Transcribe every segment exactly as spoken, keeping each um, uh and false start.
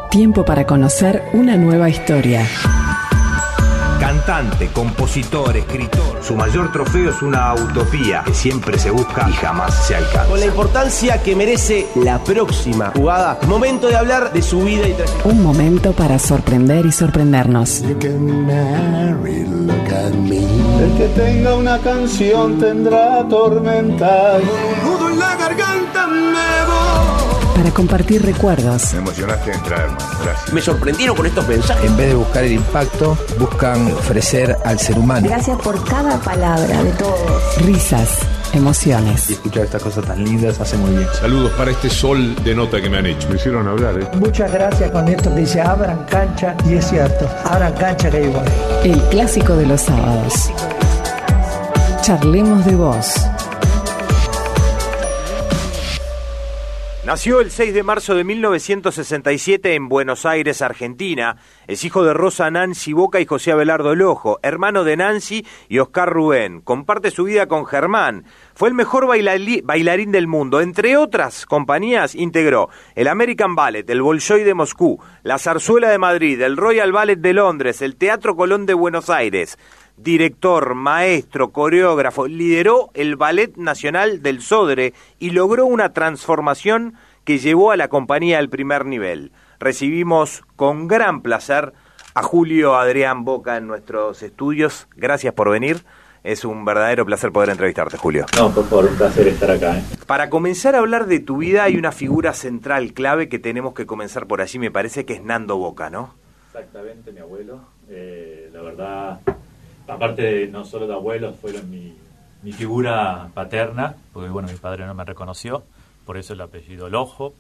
Tiempo para conocer una nueva historia. Cantante, compositor, escritor. Su mayor trofeo es una utopía que siempre se busca y jamás se alcanza. Con la importancia que merece la próxima jugada, es momento de hablar de su vida y trayectoria. Un momento para sorprender y sorprendernos. You can marry, look at me. El que tenga una canción tendrá tormenta. Con un nudo en la garganta me voy. Para compartir recuerdos. Me emocionaste en traerme, gracias. Me sorprendieron con estos mensajes. En vez de buscar el impacto, buscan ofrecer al ser humano. Gracias por cada palabra de todos. Risas, emociones. Y escuchar estas cosas tan lindas hace muy bien. Saludos para este sol de nota que me han hecho. Me hicieron hablar, ¿eh? Muchas gracias con esto que dice abran cancha, y es cierto, abran cancha que hay igual. El clásico de los sábados. Charlemos de vos. Nació el seis de marzo de mil novecientos sesenta y siete en Buenos Aires, Argentina. Es hijo de Rosa Nancy Boca y José Abelardo Lojo, hermano de Nancy y Oscar Rubén. Comparte su vida con Germán. Fue el mejor bailali- bailarín del mundo. Entre otras compañías integró el American Ballet, el Bolshoi de Moscú, la Zarzuela de Madrid, el Royal Ballet de Londres, el Teatro Colón de Buenos Aires. Director, maestro, coreógrafo, lideró el Ballet Nacional del Sodre y logró una transformación que llevó a la compañía al primer nivel. Recibimos con gran placer a Julio Adrián Boca en nuestros estudios. Gracias por venir. Es un verdadero placer poder entrevistarte, Julio. No, por favor, un placer estar acá. ¿eh? Para comenzar a hablar de tu vida hay una figura central clave que tenemos que comenzar por allí, me parece que es Nando Boca, ¿no? Exactamente, mi abuelo. Eh, la verdad... Aparte de no solo de abuelos, fueron mi, mi figura paterna, porque bueno, mi padre no me reconoció, por eso el apellido Lojo.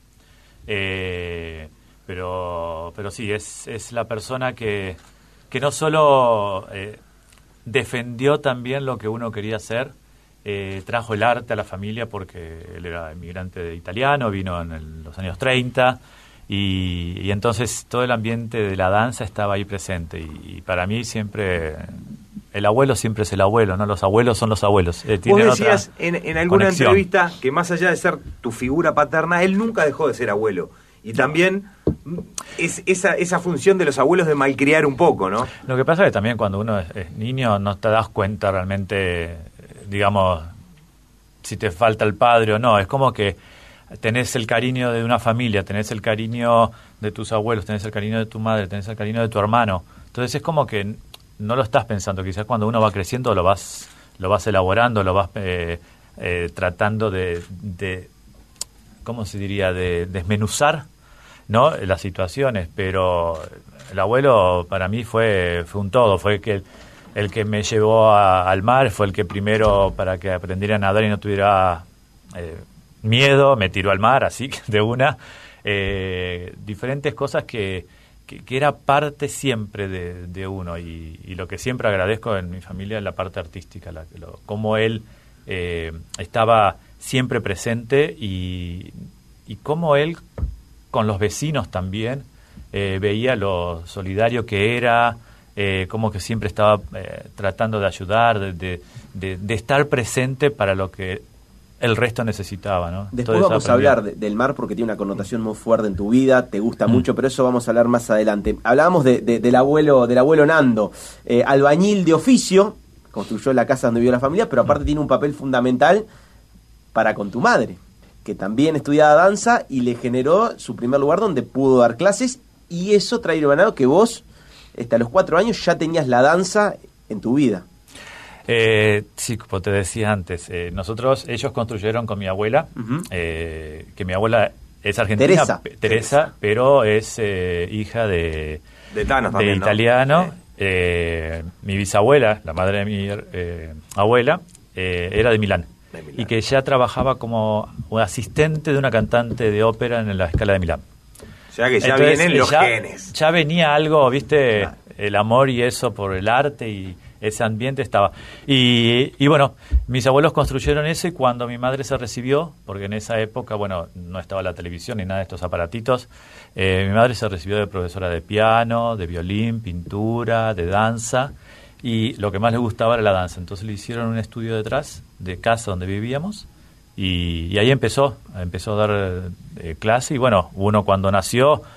Eh, pero pero sí, es, es la persona que, que no solo eh, defendió también lo que uno quería hacer, eh, trajo el arte a la familia porque él era inmigrante de italiano, vino en el, los años treinta, y, y entonces todo el ambiente de la danza estaba ahí presente, y, y para mí siempre... El abuelo siempre es el abuelo, ¿no? Los abuelos son los abuelos. Eh, Vos decías en, en alguna conexión. entrevista que más allá de ser tu figura paterna, él nunca dejó de ser abuelo. Y también es esa, esa función de los abuelos de malcriar un poco, ¿no? Lo que pasa es que también cuando uno es, es niño no te das cuenta realmente, digamos, si te falta el padre o no. Es como que tenés el cariño de una familia, tenés el cariño de tus abuelos, tenés el cariño de tu madre, tenés el cariño de tu hermano. Entonces es como que... no lo estás pensando, quizás cuando uno va creciendo lo vas lo vas elaborando, lo vas eh, eh, tratando de, de, ¿cómo se diría?, de desmenuzar, ¿no?, las situaciones, pero el abuelo para mí fue fue un todo, fue que el, el que me llevó a, al mar, fue el que primero para que aprendiera a nadar y no tuviera eh, miedo, me tiró al mar, así de una, eh, diferentes cosas que Que, que era parte siempre de, de uno y, y lo que siempre agradezco en mi familia es la parte artística, la, lo, cómo él eh, estaba siempre presente y, y cómo él con los vecinos también eh, veía lo solidario que era, eh, cómo que siempre estaba eh, tratando de ayudar, de, de, de, de estar presente para lo que el resto necesitaba, ¿no? Después Entonces, vamos a hablar de, del mar porque tiene una connotación muy fuerte en tu vida, te gusta mm. mucho, pero eso vamos a hablar más adelante. Hablábamos de, de, del abuelo del abuelo Nando, eh, albañil de oficio, construyó la casa donde vivió la familia, pero aparte mm. tiene un papel fundamental para con tu madre, que también estudiaba danza y le generó su primer lugar donde pudo dar clases, y eso trae ganado que vos, hasta los cuatro años, ya tenías la danza en tu vida. Eh, sí, como te decía antes, eh, nosotros, ellos construyeron con mi abuela, uh-huh. eh, que mi abuela es argentina, Teresa, P- Teresa, Teresa. pero es eh, hija de, de, Thanos de también, italiano. ¿no? Sí. Eh, mi bisabuela, la madre de mi eh, abuela, eh, era de Milán, de Milán, y que ya trabajaba como un asistente de una cantante de ópera en la Scala de Milán. O sea que ya Entonces, vienen los ya, genes. Ya venía algo, viste, ah. el amor y eso por el arte y ese ambiente estaba. Y, y bueno, mis abuelos construyeron eso y cuando mi madre se recibió, porque en esa época, bueno, no estaba la televisión ni nada de estos aparatitos, eh, mi madre se recibió de profesora de piano, de violín, pintura, de danza, y lo que más le gustaba era la danza. Entonces le hicieron un estudio detrás de casa donde vivíamos y, y ahí empezó, empezó a dar eh, clase y bueno, uno cuando nació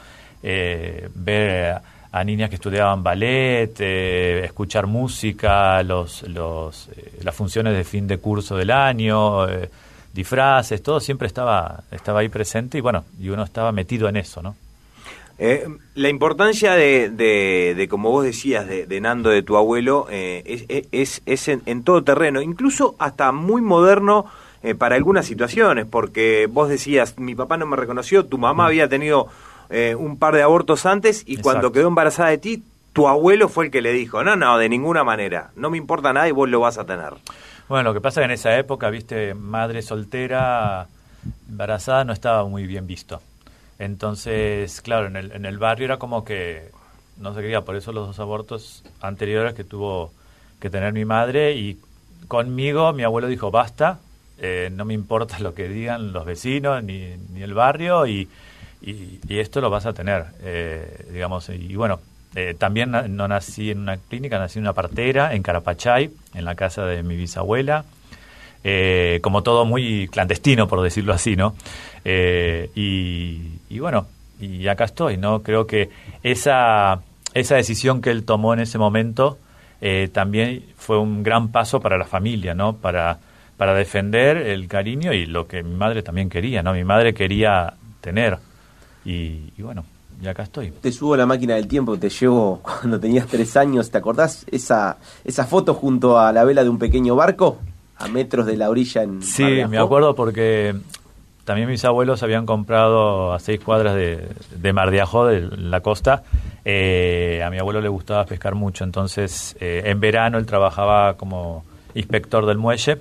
eh, ver a niñas que estudiaban ballet, eh, escuchar música, los, los, eh, las funciones de fin de curso del año, eh, disfraces, todo siempre estaba, estaba ahí presente y bueno, y uno estaba metido en eso, ¿no? Eh, la importancia de, de, de, como vos decías, de, de Nando, de tu abuelo, eh, es, es, es en, en todo terreno, incluso hasta muy moderno eh, para algunas situaciones, porque vos decías, mi papá no me reconoció, tu mamá mm. había tenido eh, un par de abortos antes y Exacto. cuando quedó embarazada de ti, tu abuelo fue el que le dijo, no, no, de ninguna manera, no me importa nada y vos lo vas a tener. Bueno, lo que pasa es que en esa época, viste, madre soltera, embarazada no estaba muy bien visto. Entonces, claro, en el, en el barrio era como que no se quería, por eso los dos abortos anteriores que tuvo que tener mi madre y conmigo mi abuelo dijo basta, eh, no me importa lo que digan los vecinos ni, ni el barrio y, y, y esto lo vas a tener, eh, digamos, y bueno, eh, también na, no nací en una clínica, nací en una partera en Carapachay, en la casa de mi bisabuela. Eh, como todo muy clandestino, por decirlo así, ¿no? Eh, y, y bueno, y acá estoy, ¿no? Creo que esa, esa decisión que él tomó en ese momento eh, también fue un gran paso para la familia, ¿no? Para, para defender el cariño y lo que mi madre también quería, ¿no? Mi madre quería tener. Y, y bueno, y acá estoy. Te subo a la máquina del tiempo, te llevo cuando tenías tres años, ¿te acordás esa, esa foto junto a la vela de un pequeño barco? A metros de la orilla en Sí, Mardiajó. Me acuerdo porque también mis abuelos habían comprado a seis cuadras de, de Mardiajó, de la costa. Eh, a mi abuelo le gustaba pescar mucho, entonces eh, en verano él trabajaba como inspector del muelle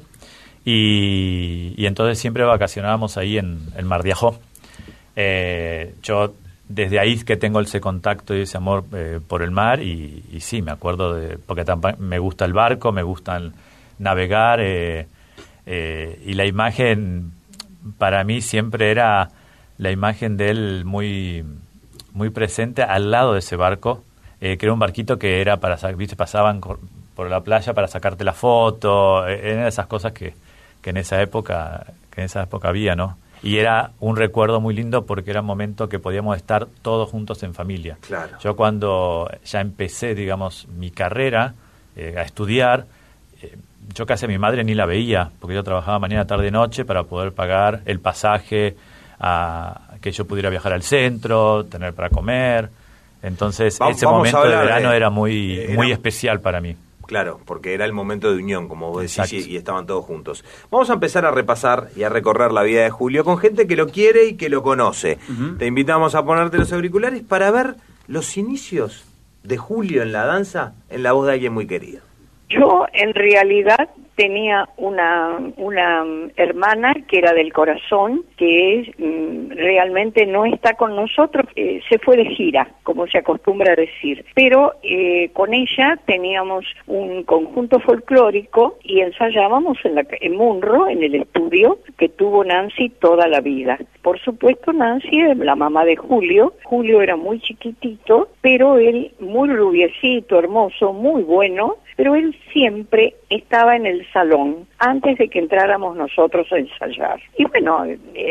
y, y entonces siempre vacacionábamos ahí en, en Mardiajó. Eh, yo desde ahí que tengo ese contacto y ese amor eh, por el mar y, y sí, me acuerdo de porque tamp- me gusta el barco, me gustan navegar eh, eh, y la imagen para mí siempre era la imagen de él muy muy presente al lado de ese barco, eh, que era un barquito que era para, viste, pasaban por la playa para sacarte la foto, eh, eran esas cosas que, que en esa época que en esa época había, ¿no? Y era un recuerdo muy lindo porque era un momento que podíamos estar todos juntos en familia. Claro. Yo cuando ya empecé, digamos, mi carrera eh, a estudiar, eh, yo casi a mi madre ni la veía, porque yo trabajaba mañana, tarde, noche para poder pagar el pasaje, a que yo pudiera viajar al centro, tener para comer. Entonces, vamos, ese vamos momento de verano de, era muy era, muy especial para mí. Claro, porque era el momento de unión, como vos decís, y, y estaban todos juntos. Vamos a empezar a repasar y a recorrer la vida de Julio con gente que lo quiere y que lo conoce. Uh-huh. Te invitamos a ponerte los auriculares para ver los inicios de Julio en la danza en la voz de alguien muy querido. Yo, en realidad, tenía una una hermana que era del corazón, que es, mm, realmente no está con nosotros, eh, se fue de gira, como se acostumbra a decir. Pero eh, con ella teníamos un conjunto folclórico y ensayábamos en, la, en Munro, en el estudio que tuvo Nancy toda la vida. Por supuesto, Nancy es la mamá de Julio. Julio era muy chiquitito, pero él muy rubiecito, hermoso, muy bueno, pero él siempre estaba en el salón antes de que entráramos nosotros a ensayar. Y bueno,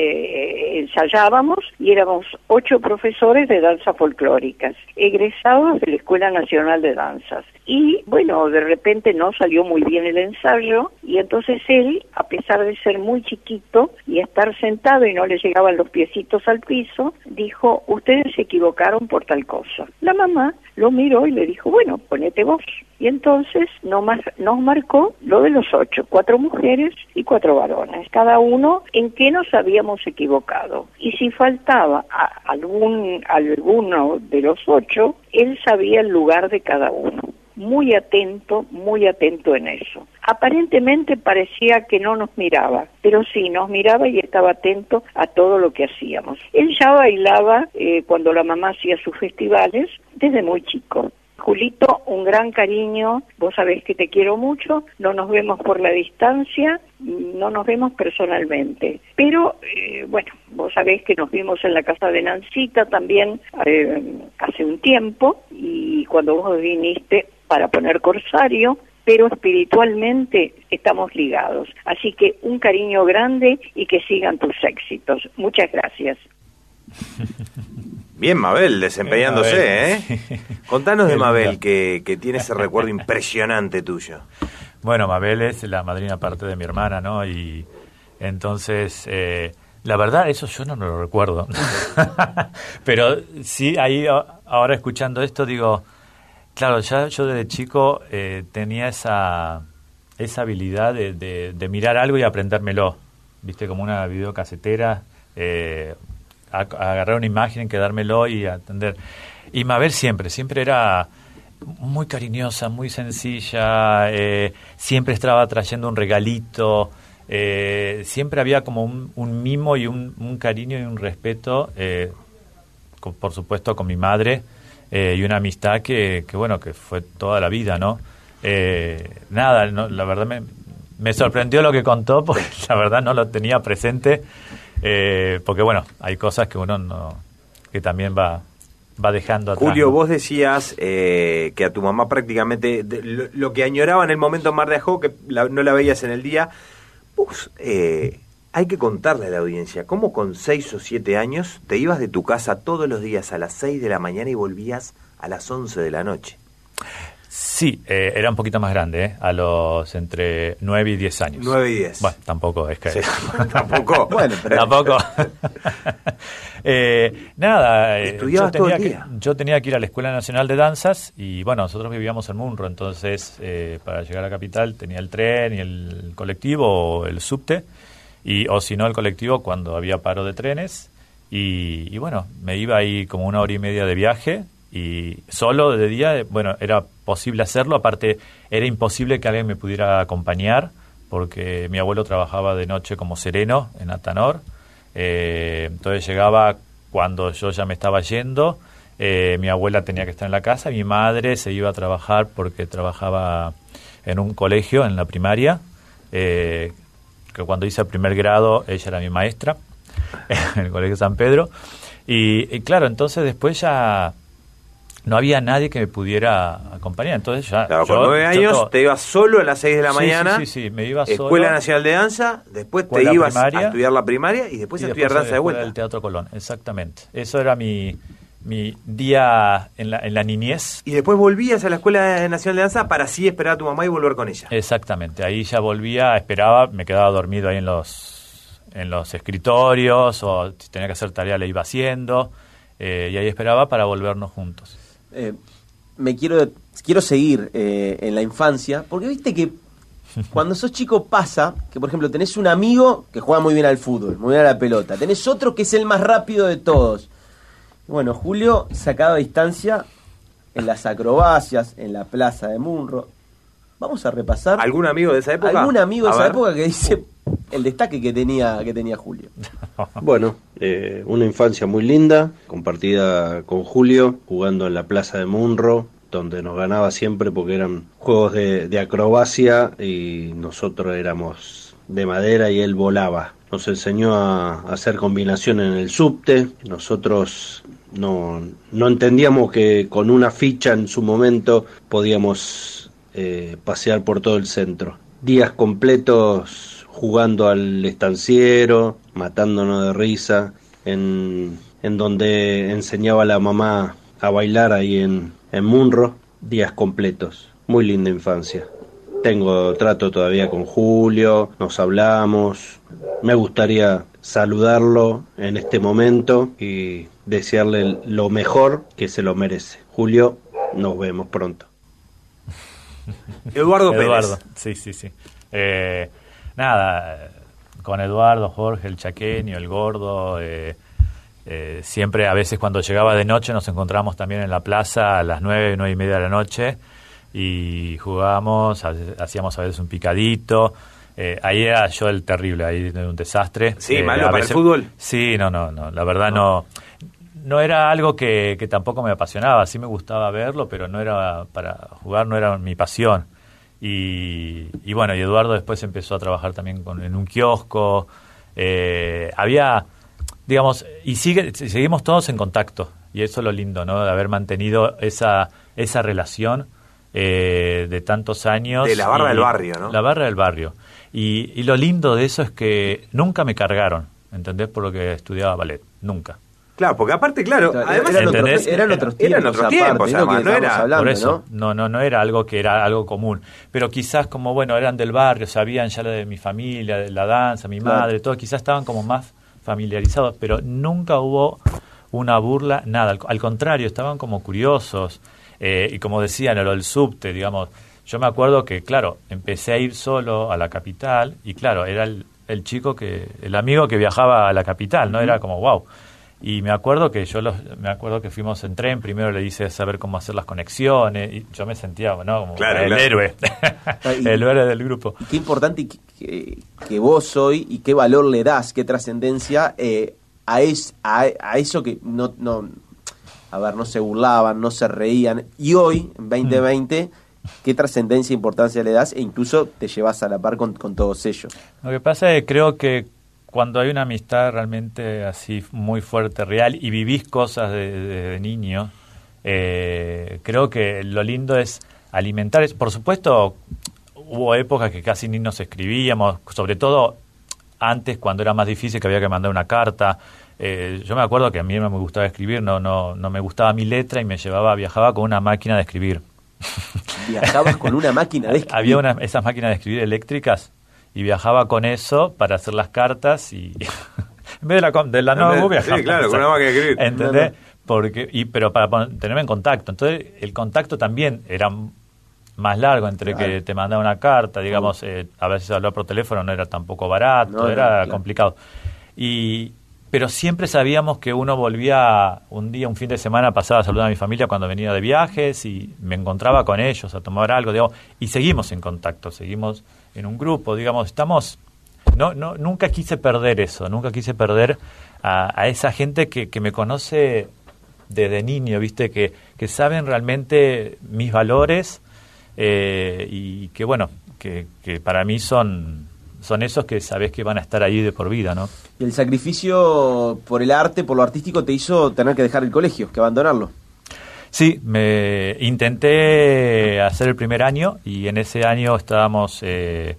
eh, ensayábamos y éramos ocho profesores de danzas folclóricas, egresados de la Escuela Nacional de Danzas. Y bueno, de repente no salió muy bien el ensayo y entonces él, a pesar de ser muy chiquito y estar sentado y no le llegaban los piecitos al piso, dijo, ustedes se equivocaron por tal cosa. La mamá lo miró y le dijo, bueno, ponete vos. Y entonces no más, nos marcó lo de los ocho, cuatro mujeres y cuatro varones, cada uno en qué nos habíamos equivocado. Y si faltaba a algún alguno de los ocho, él sabía el lugar de cada uno. Muy atento, muy atento en eso. Aparentemente parecía que no nos miraba, pero sí, nos miraba y estaba atento a todo lo que hacíamos. Él ya bailaba eh, cuando la mamá hacía sus festivales desde muy chico. Julito, un gran cariño, vos sabés que te quiero mucho, no nos vemos por la distancia, no nos vemos personalmente, pero eh, bueno, vos sabés que nos vimos en la casa de Nancita también eh, hace un tiempo, y cuando vos viniste para poner Corsario, pero espiritualmente estamos ligados, así que un cariño grande y que sigan tus éxitos. Muchas gracias. Bien, Mabel, desempeñándose, Bien, Mabel. ¿eh? Contanos de Qué Mabel, linda. que, que tiene ese recuerdo impresionante tuyo. Bueno, Mabel es la madrina parte de mi hermana, ¿no? Y entonces, eh, la verdad, eso yo no lo recuerdo. Pero sí, ahí ahora escuchando esto, digo, claro, ya yo desde chico eh, tenía esa, esa habilidad de, de, de mirar algo y aprendérmelo. Viste, como una videocasetera, eh, a, a agarrar una imagen, quedármelo y atender. Y Mabel siempre, siempre era muy cariñosa, muy sencilla, eh, siempre estaba trayendo un regalito, eh, siempre había como un, un mimo y un, un cariño y un respeto, eh, con, por supuesto con mi madre, eh, y una amistad que, que, bueno, que fue toda la vida, ¿no? Eh, nada, no, la verdad me, me sorprendió lo que contó, porque la verdad no lo tenía presente, eh, porque bueno, hay cosas que uno no, que también va... va dejando atrás. Julio, ¿no? vos decías eh, que a tu mamá prácticamente de, lo, lo que añoraba en el momento en Mar de Ajó, que la, no la veías en el día. Vos, eh, hay que contarle a la audiencia, ¿cómo con seis o siete años te ibas de tu casa todos los días a las seis de la mañana y volvías a las once de la noche? Sí, eh, era un poquito más grande, ¿eh? A los entre nueve y diez años. nueve y diez. Bueno, tampoco es que... Sí, tampoco. Bueno, pero... Tampoco. eh, nada, eh, Estudiabas yo todo tenía, el que, día. yo tenía que ir a la Escuela Nacional de Danzas y bueno, nosotros vivíamos en Munro, entonces eh, para llegar a la capital tenía el tren y el colectivo o el subte, y, o si no el colectivo cuando había paro de trenes, y, y bueno, me iba ahí como una hora y media de viaje, y solo de día, bueno, era posible hacerlo, aparte era imposible que alguien me pudiera acompañar, porque mi abuelo trabajaba de noche como sereno en Atanor, eh, entonces llegaba cuando yo ya me estaba yendo, eh, mi abuela tenía que estar en la casa, mi madre se iba a trabajar porque trabajaba en un colegio, en la primaria, eh, que cuando hice el primer grado ella era mi maestra, en el Colegio San Pedro, y, y claro, entonces después ya... no había nadie que me pudiera acompañar, entonces ya... Claro, yo, con nueve años todo... te ibas solo a las seis de la sí, mañana. Sí, sí, sí, me iba solo. Escuela Nacional de Danza, después Escuela te ibas primaria, a estudiar la primaria y después y a después estudiar danza de Escuela vuelta. del Teatro Colón, exactamente. Eso era mi, mi día en la, en la niñez. Y después volvías a la Escuela Nacional de Danza para así esperar a tu mamá y volver con ella. Exactamente, ahí ya volvía, esperaba, me quedaba dormido ahí en los, en los escritorios, o si tenía que hacer tarea le iba haciendo, eh, y ahí esperaba para volvernos juntos. Eh, me quiero quiero seguir eh, en la infancia, porque viste que cuando sos chico pasa que, por ejemplo, tenés un amigo que juega muy bien al fútbol, muy bien a la pelota, tenés otro que es el más rápido de todos. Bueno, Julio sacaba distancia en las acrobacias, en la plaza de Munro. Vamos a repasar. ¿Algún amigo de esa época? ¿Algún amigo de A esa ver. época que dice el destaque que tenía, que tenía Julio? Bueno, eh, una infancia muy linda, compartida con Julio, jugando en la plaza de Munro, donde nos ganaba siempre porque eran juegos de, de acrobacia y nosotros éramos de madera y él volaba. Nos enseñó a, a hacer combinación en el subte. Nosotros no, no entendíamos que con una ficha en su momento podíamos eh, pasear por todo el centro. Días completos jugando al estanciero, matándonos de risa, en, en donde enseñaba a la mamá a bailar ahí en, en Munro, días completos. Muy linda infancia. Tengo trato todavía con Julio, nos hablamos. Me gustaría saludarlo en este momento y desearle lo mejor, que se lo merece. Julio, nos vemos pronto. Eduardo Pérez. Eduardo, sí, sí, sí. Eh, nada, con Eduardo, Jorge, el chaqueño, el gordo, eh, eh, siempre a veces cuando llegaba de noche nos encontramos también en la plaza a las nueve, nueve y media de la noche y jugábamos, hacíamos a veces un picadito. Eh, ahí era yo el terrible, ahí era un desastre. Sí, eh, malo a para veces, el fútbol. Sí, no, no, no, la verdad no. No era algo que, que tampoco me apasionaba, sí me gustaba verlo, pero no era para jugar, no era mi pasión. Y, y bueno, y Eduardo después empezó a trabajar también con, en un kiosco. Eh, había, digamos, y sigue, seguimos todos en contacto. Y eso es lo lindo, ¿no? De haber mantenido esa, esa relación eh, de tantos años. De la barra y, del barrio, ¿no? La barra del barrio. Y, y lo lindo de eso es que nunca me cargaron, ¿entendés? Por lo que estudiaba ballet, nunca. Claro, porque aparte, claro, Claro, además eran otros, ¿entendés? eran otros Eran tiempos, otros aparte, tiempos, ¿no? además, Que no estamos era- hablando, Por eso, ¿no? ¿no? no, no era algo que era algo común. Pero quizás como, bueno, eran del barrio, sabían ya lo de mi familia, de la danza, mi Claro. madre, todo, quizás estaban como más familiarizados, pero nunca hubo una burla, nada. Al, al contrario, estaban como curiosos. Eh, y como decían, lo del subte, digamos. Yo me acuerdo que, claro, empecé a ir solo a la capital y, claro, era el, el chico que, el amigo que viajaba a la capital, ¿no? Era como, wow. Y me acuerdo que yo los, me acuerdo que fuimos en tren, primero le hice saber cómo hacer las conexiones y yo me sentía, ¿no? Como Claro, el claro. héroe, Y- el héroe del grupo. Y qué importante que, que, que vos hoy y qué valor le das, qué trascendencia eh, a, es, a, a eso que no, no, a ver, no se burlaban, no se reían. Y hoy, en veinte veinte, qué trascendencia e importancia le das e incluso te llevas a la par con, con todos ellos. Lo que pasa es que creo que cuando hay una amistad realmente así muy fuerte, real, y vivís cosas de, de, de niño, eh, creo que lo lindo es alimentar. Por supuesto, hubo épocas que casi ni nos escribíamos, sobre todo antes cuando era más difícil, que había que mandar una carta. Eh, yo me acuerdo que a mí no me gustaba escribir, no, no, no me gustaba mi letra y me llevaba, viajaba con una máquina de escribir. Viajabas con una máquina de escribir. Había una, esas máquinas de escribir eléctricas y viajaba con eso para hacer las cartas y en vez de la, de la En notebook vez- viajaba. sí, claro, con una máquina de escribir. ¿Entendés? No, no. Porque, y, pero para pon- tenerme en contacto. Entonces, el contacto también era más largo entre Claro. que te mandaba una carta, digamos, eh, a veces hablar por teléfono no era tampoco barato, No, no, era claro. complicado. Y pero siempre sabíamos que uno volvía un día, un fin de semana, pasaba a saludar a mi familia cuando venía de viajes y me encontraba con ellos a tomar algo, digamos, y seguimos en contacto, seguimos en un grupo, digamos, estamos, no, no, nunca quise perder eso, nunca quise perder a, a esa gente que, que me conoce desde niño, viste, que, que saben realmente mis valores eh, y que bueno, que, que para mí son son esos que sabés que van a estar ahí de por vida, ¿no? Y el sacrificio por el arte, por lo artístico, te hizo tener que dejar el colegio, que abandonarlo. Sí, me intenté hacer el primer año y en ese año estábamos eh,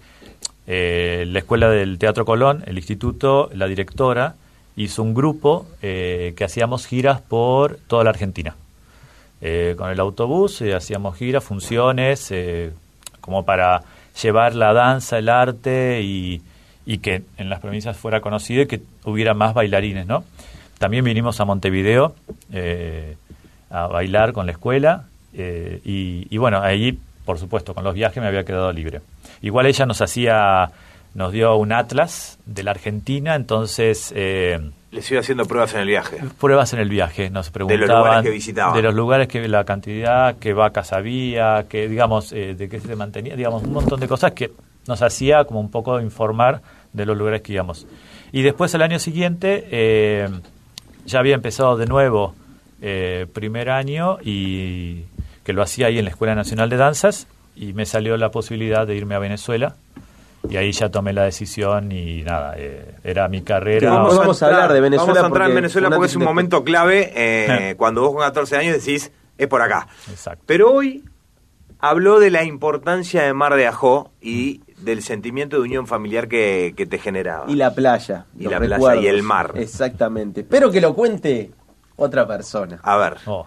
eh, la Escuela del Teatro Colón, el instituto, la directora hizo un grupo eh, que hacíamos giras por toda la Argentina. Eh, con el autobús eh, hacíamos giras, funciones, eh, como para llevar la danza, el arte y, y que en las provincias fuera conocido y que hubiera más bailarines, ¿no? También vinimos a Montevideo eh, a bailar con la escuela eh, y, y bueno, ahí, por supuesto, con los viajes me había quedado libre. Igual ella nos hacía, nos dio un atlas de la Argentina, entonces... Eh, Les iba haciendo pruebas en el viaje. Pruebas en el viaje, nos preguntaban De los lugares que visitaban. de los lugares que la cantidad, qué vacas había, que digamos eh, de qué se mantenía, digamos un montón de cosas que nos hacía como un poco informar de los lugares que íbamos. Y después el año siguiente eh, ya había empezado de nuevo eh, primer año y que lo hacía ahí en la Escuela Nacional de Danzas y me salió la posibilidad de irme a Venezuela. Y ahí ya tomé la decisión y nada, eh, era mi carrera. Vamos, vamos a hablar de Venezuela. Vamos a entrar en porque Venezuela una porque es un de- momento clave eh, cuando vos con catorce años decís, es por acá. Exacto. Pero hoy habló de la importancia de Mar de Ajó y del sentimiento de unión familiar que, que te generaba. Y la playa. Y los la playa recuerdos. y el mar. Exactamente. Pero que lo cuente otra persona. A ver. Oh.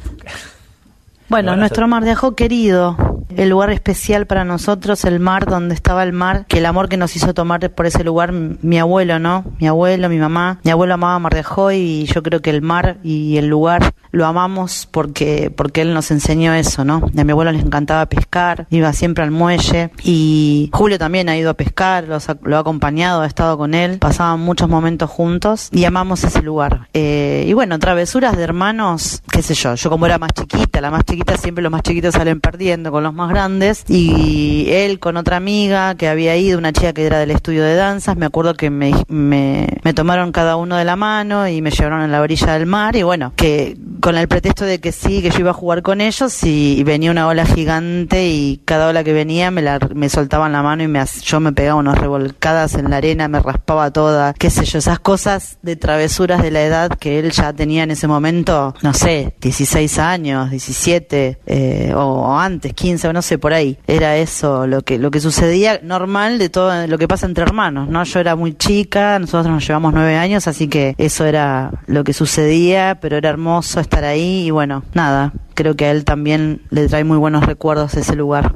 Bueno, Bueno, nuestro eso- Mar de Ajó querido, el lugar especial para nosotros, el mar, donde estaba el mar, que el amor que nos hizo tomar por ese lugar, m- mi abuelo, ¿no? Mi abuelo, mi mamá. Mi abuelo amaba Mar de Ajó y yo creo que el mar y el lugar lo amamos porque porque él nos enseñó eso, ¿no? A mi abuelo le encantaba pescar, iba siempre al muelle y Julio también ha ido a pescar, los ha- lo ha acompañado, ha estado con él, pasaban muchos momentos juntos y amamos ese lugar. Eh, y bueno, travesuras de hermanos, qué sé yo, yo como era más chiquita, la más chiquita siempre los más chiquitos salen perdiendo con los más grandes y él con otra amiga que había ido, una chica que era del estudio de danzas, me acuerdo que me, me, me tomaron cada uno de la mano y me llevaron a la orilla del mar y bueno, que con el pretexto de que sí, que yo iba a jugar con ellos y venía una ola gigante y cada ola que venía me la me soltaban la mano y me hac- yo me pegaba unas revolcadas en la arena, me raspaba toda, qué sé yo, esas cosas de travesuras de la edad que él ya tenía en ese momento, no sé, dieciséis años, diecisiete eh, o, o antes, quince, no sé, por ahí. Era eso lo que lo que sucedía normal de todo lo que pasa entre hermanos, ¿no? Yo era muy chica, nosotros nos llevamos nueve años, así que eso era lo que sucedía, pero era hermoso estar ahí y bueno, nada, creo que a él también le trae muy buenos recuerdos ese lugar.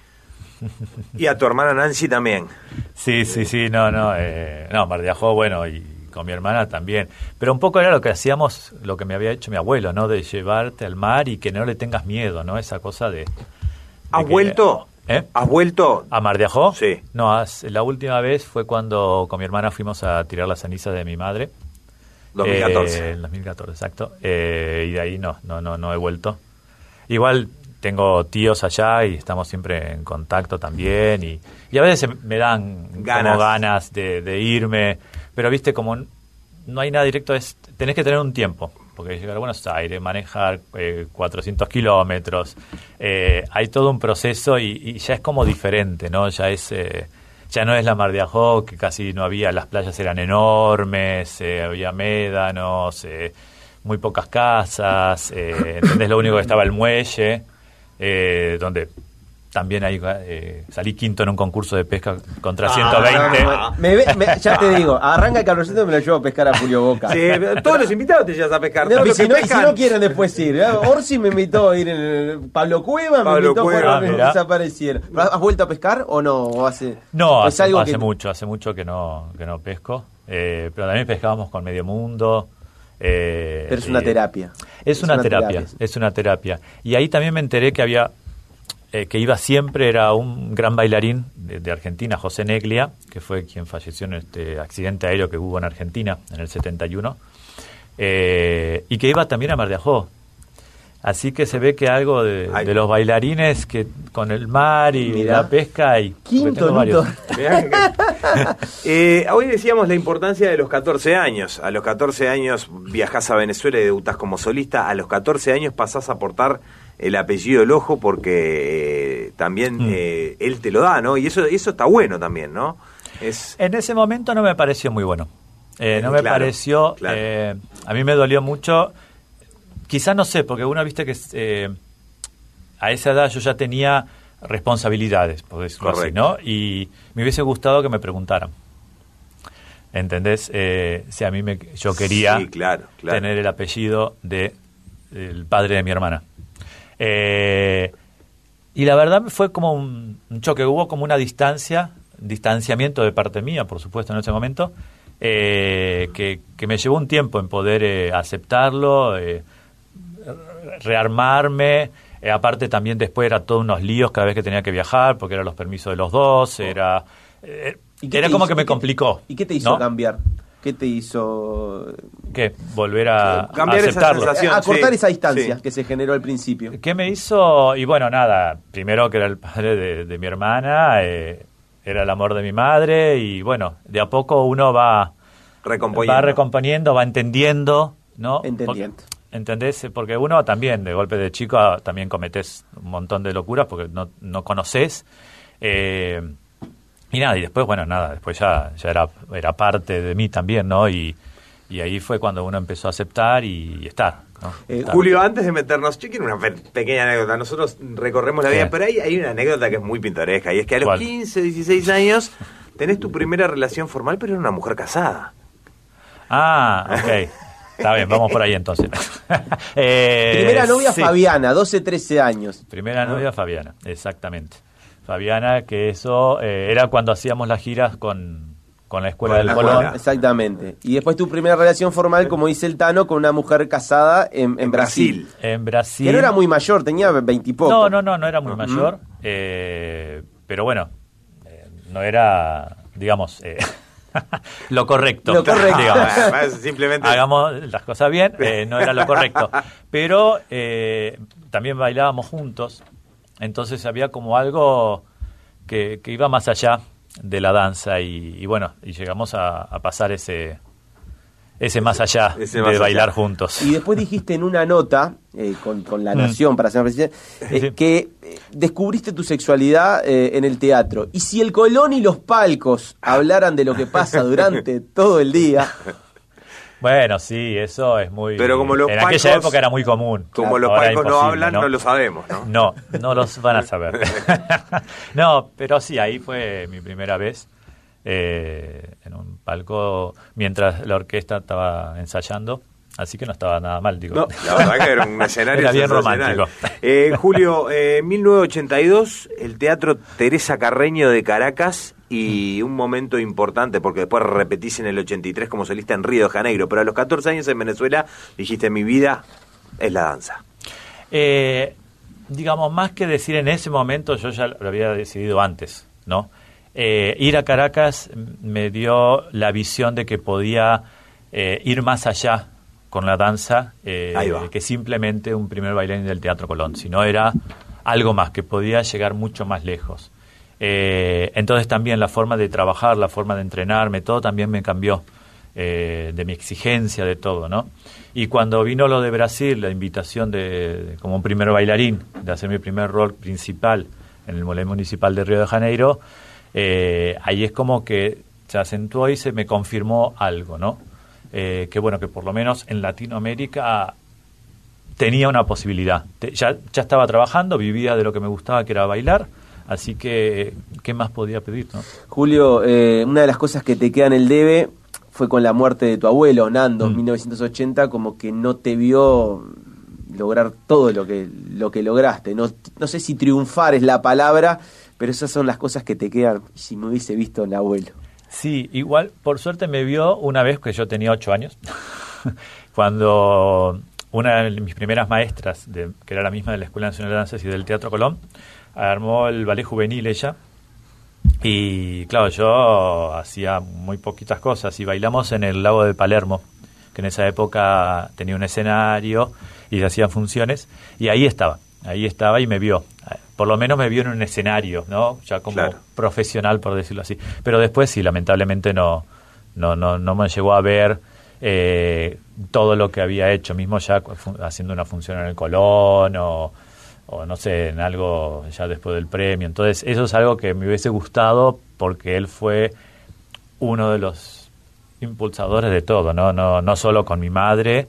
Y a tu hermana Nancy también. Sí, sí, sí, no, no, eh, no, Mar de Ajó, bueno, y con mi hermana también. Pero un poco era lo que hacíamos, lo que me había hecho mi abuelo, ¿no? De llevarte al mar y que no le tengas miedo, ¿no? Esa cosa de... de ¿Has que, vuelto? ¿Eh? ¿Has vuelto? ¿A Mar de Ajó? Sí. No, hace, la última vez fue cuando con mi hermana fuimos a tirar las cenizas de mi madre. dos mil catorce. Eh, en dos mil catorce, exacto. Eh, y de ahí no, no, no, no he vuelto. Igual tengo tíos allá y estamos siempre en contacto también y, y a veces me dan ganas, como ganas de, de irme, pero viste, como no hay nada directo, es tenés que tener un tiempo, porque llegar a Buenos Aires, manejar eh, cuatrocientos kilómetros, eh, hay todo un proceso y, y ya es como diferente, ¿no? Ya es... Eh, ya no es la Mar de Ajó, que casi no había, las playas eran enormes, eh, había médanos, eh, muy pocas casas, eh, ¿entendés? Lo único que estaba el muelle, eh, donde también ahí eh, salí quinto en un concurso de pesca contra ciento veinte. Ah, me, me, ya te digo, arranca Carlosito y me lo llevo a pescar a Julio Boca. Sí, todos los invitados te llevas a pescar. No, Los si, que no, pescan. si no quieren después ir. ¿eh? Orsi me invitó a ir en el... Pablo Cueva Pablo me invitó Cueva, a que mira. desapareciera. ¿Has vuelto a pescar o no? ¿O hace, No, o hace, algo hace que... mucho, hace mucho que no, que no pesco, eh, pero también pescábamos con Medio Mundo. Eh, Pero es una y- terapia. Es, Es una, una terapia, terapia. es una terapia. Y ahí también me enteré que había, eh, que iba siempre, era un gran bailarín de, de Argentina, José Neglia, que fue quien falleció en este accidente aéreo que hubo en Argentina en el setenta y uno, eh, y que iba también a Mar de Ajó. Así que se ve que algo de, de los bailarines que con el mar y Mirá. la pesca y Quinto varios. Eh, hoy decíamos la importancia de los catorce años. A los catorce años viajás a Venezuela y debutás como solista. A los catorce años pasás a portar el apellido del Ojo porque eh, también Mm. eh, él te lo da, ¿no? Y eso eso está bueno también, ¿no? Es En ese momento no me pareció muy bueno. Eh, no me Claro, pareció... claro. eh, a mí me dolió mucho. Quizás no sé, porque uno viste que eh, a esa edad yo ya tenía responsabilidades, por decirlo así, Correcto. ¿no? Y me hubiese gustado que me preguntaran. ¿Entendés? Eh, si a mí me, yo quería Sí, claro, claro. tener el apellido de el padre de mi hermana. Eh, y la verdad fue como un, un choque, hubo como una distancia, distanciamiento de parte mía, por supuesto, en ese momento, eh, que, que me llevó un tiempo en poder eh, aceptarlo, eh, rearmarme. Eh, aparte también después era todos unos líos cada vez que tenía que viajar, porque eran los permisos de los dos, era, eh, ¿Y qué era te como hizo? que me ¿Y qué- complicó. ¿Y qué te hizo ¿no? cambiar? ¿Qué te hizo ¿Qué? Volver a, a Cambiar esa aceptarlo. sensación. a cortar sí, esa distancia sí. que se generó al principio? ¿Qué me hizo? Y bueno, nada, primero que era el padre de, de mi hermana, eh, era el amor de mi madre, y bueno, de a poco uno va Recomponiendo. va recomponiendo, va entendiendo, ¿no? Entendiendo. Porque, ¿entendés? Porque uno también, de golpe de chico, también cometés un montón de locuras porque no, no conoces. Eh, y nada, y después, bueno, nada, después ya, ya era, era parte de mí también, ¿no? Y, y ahí fue cuando uno empezó a aceptar y, y estar, ¿no? Eh, Estar. Julio, antes de meternos, yo quiero una pe- pequeña anécdota. Nosotros recorremos la vida, ¿Qué? pero ahí hay una anécdota que es muy pintoresca. Y es que a los ¿Cuál? quince, dieciséis años tenés tu primera relación formal, pero era una mujer casada. Ah, ok. Está bien, vamos por ahí entonces. Eh, Primera novia sí. Fabiana, doce, trece años. Primera novia Fabiana, exactamente. Fabiana, que eso eh, era cuando hacíamos las giras con, con la Escuela Con del la Colón. escuela. Exactamente. Y después tu primera relación formal, como dice el Tano, con una mujer casada en, en En Brasil. Brasil. En Brasil. Que no era muy mayor, tenía veintipoco. No, no, no, no era muy Ujú. mayor. eh, pero bueno, eh, no era, digamos, eh, lo correcto. Lo correcto. digamos. Además, simplemente Hagamos las cosas bien, eh, no era lo correcto. Pero eh, también bailábamos juntos, entonces había como algo que, que iba más allá de la danza y, y bueno, y llegamos a, a pasar ese ese más allá ese de más allá. bailar juntos. Y después dijiste en una nota, eh, con, con La Mm. Nación, para ser presidente, eh, Sí. que eh, descubriste tu sexualidad eh, en el teatro. Y si el Colón y los palcos hablaran de lo que pasa durante todo el día, Bueno, sí, eso es muy... Pero como los en palcos, aquella época era muy común. Como Claro, los ahora palcos no imposible, hablan, no, ¿no? lo sabemos, ¿no? No, no los van a saber. No, pero sí, ahí fue mi primera vez eh, en un palco mientras la orquesta estaba ensayando. Así que no estaba nada mal, digo. No, la verdad que era un escenario era bien sensacional. romántico. Eh, Julio, eh, mil novecientos ochenta y dos, el Teatro Teresa Carreño de Caracas, y un momento importante, porque después repetís en el ochenta y tres como solista en Río de Janeiro, pero a los catorce años en Venezuela dijiste, mi vida es la danza. Eh, digamos, más que decir en ese momento, yo ya lo había decidido antes, ¿no? Eh, ir a Caracas me dio la visión de que podía eh, ir más allá con la danza eh, que simplemente un primer bailarín del Teatro Colón, sino era algo más, que podía llegar mucho más lejos. Eh, entonces también la forma de trabajar, la forma de entrenarme, todo también me cambió, eh, de mi exigencia, de todo, ¿no? Y cuando vino lo de Brasil, la invitación de, de como un primer bailarín, de hacer mi primer rol principal en el Ballet Municipal de Río de Janeiro, eh, ahí es como que se acentuó y se me confirmó algo, ¿no? Eh, que bueno, que por lo menos en Latinoamérica tenía una posibilidad. Te, ya, ya estaba trabajando, vivía de lo que me gustaba, que era bailar, así que ¿qué más podía pedir, no? Julio, eh, una de las cosas que te queda en el debe fue con la muerte de tu abuelo, Nando, en mm. mil novecientos ochenta, como que no te vio lograr todo lo que, lo que lograste. No, no sé si triunfar es la palabra, pero esas son las cosas que te quedan. Si me hubiese visto el abuelo. Sí, igual, por suerte me vio una vez que yo tenía ocho años, cuando una de mis primeras maestras, de, que era la misma de la Escuela Nacional de Danzas y del Teatro Colón, armó el ballet juvenil ella, y claro, yo hacía muy poquitas cosas, y bailamos en el lago de Palermo, que en esa época tenía un escenario y hacían funciones, y ahí estaba, ahí estaba y me vio. Por lo menos me vio en un escenario, ¿no? Ya como claro. profesional, por decirlo así. Pero después sí, lamentablemente no, no, no, no me llegó a ver eh, todo lo que había hecho, mismo ya haciendo una función en el Colón o, o no sé, en algo ya después del premio. Entonces eso es algo que me hubiese gustado porque él fue uno de los impulsadores de todo, ¿no? No, no solo con mi madre,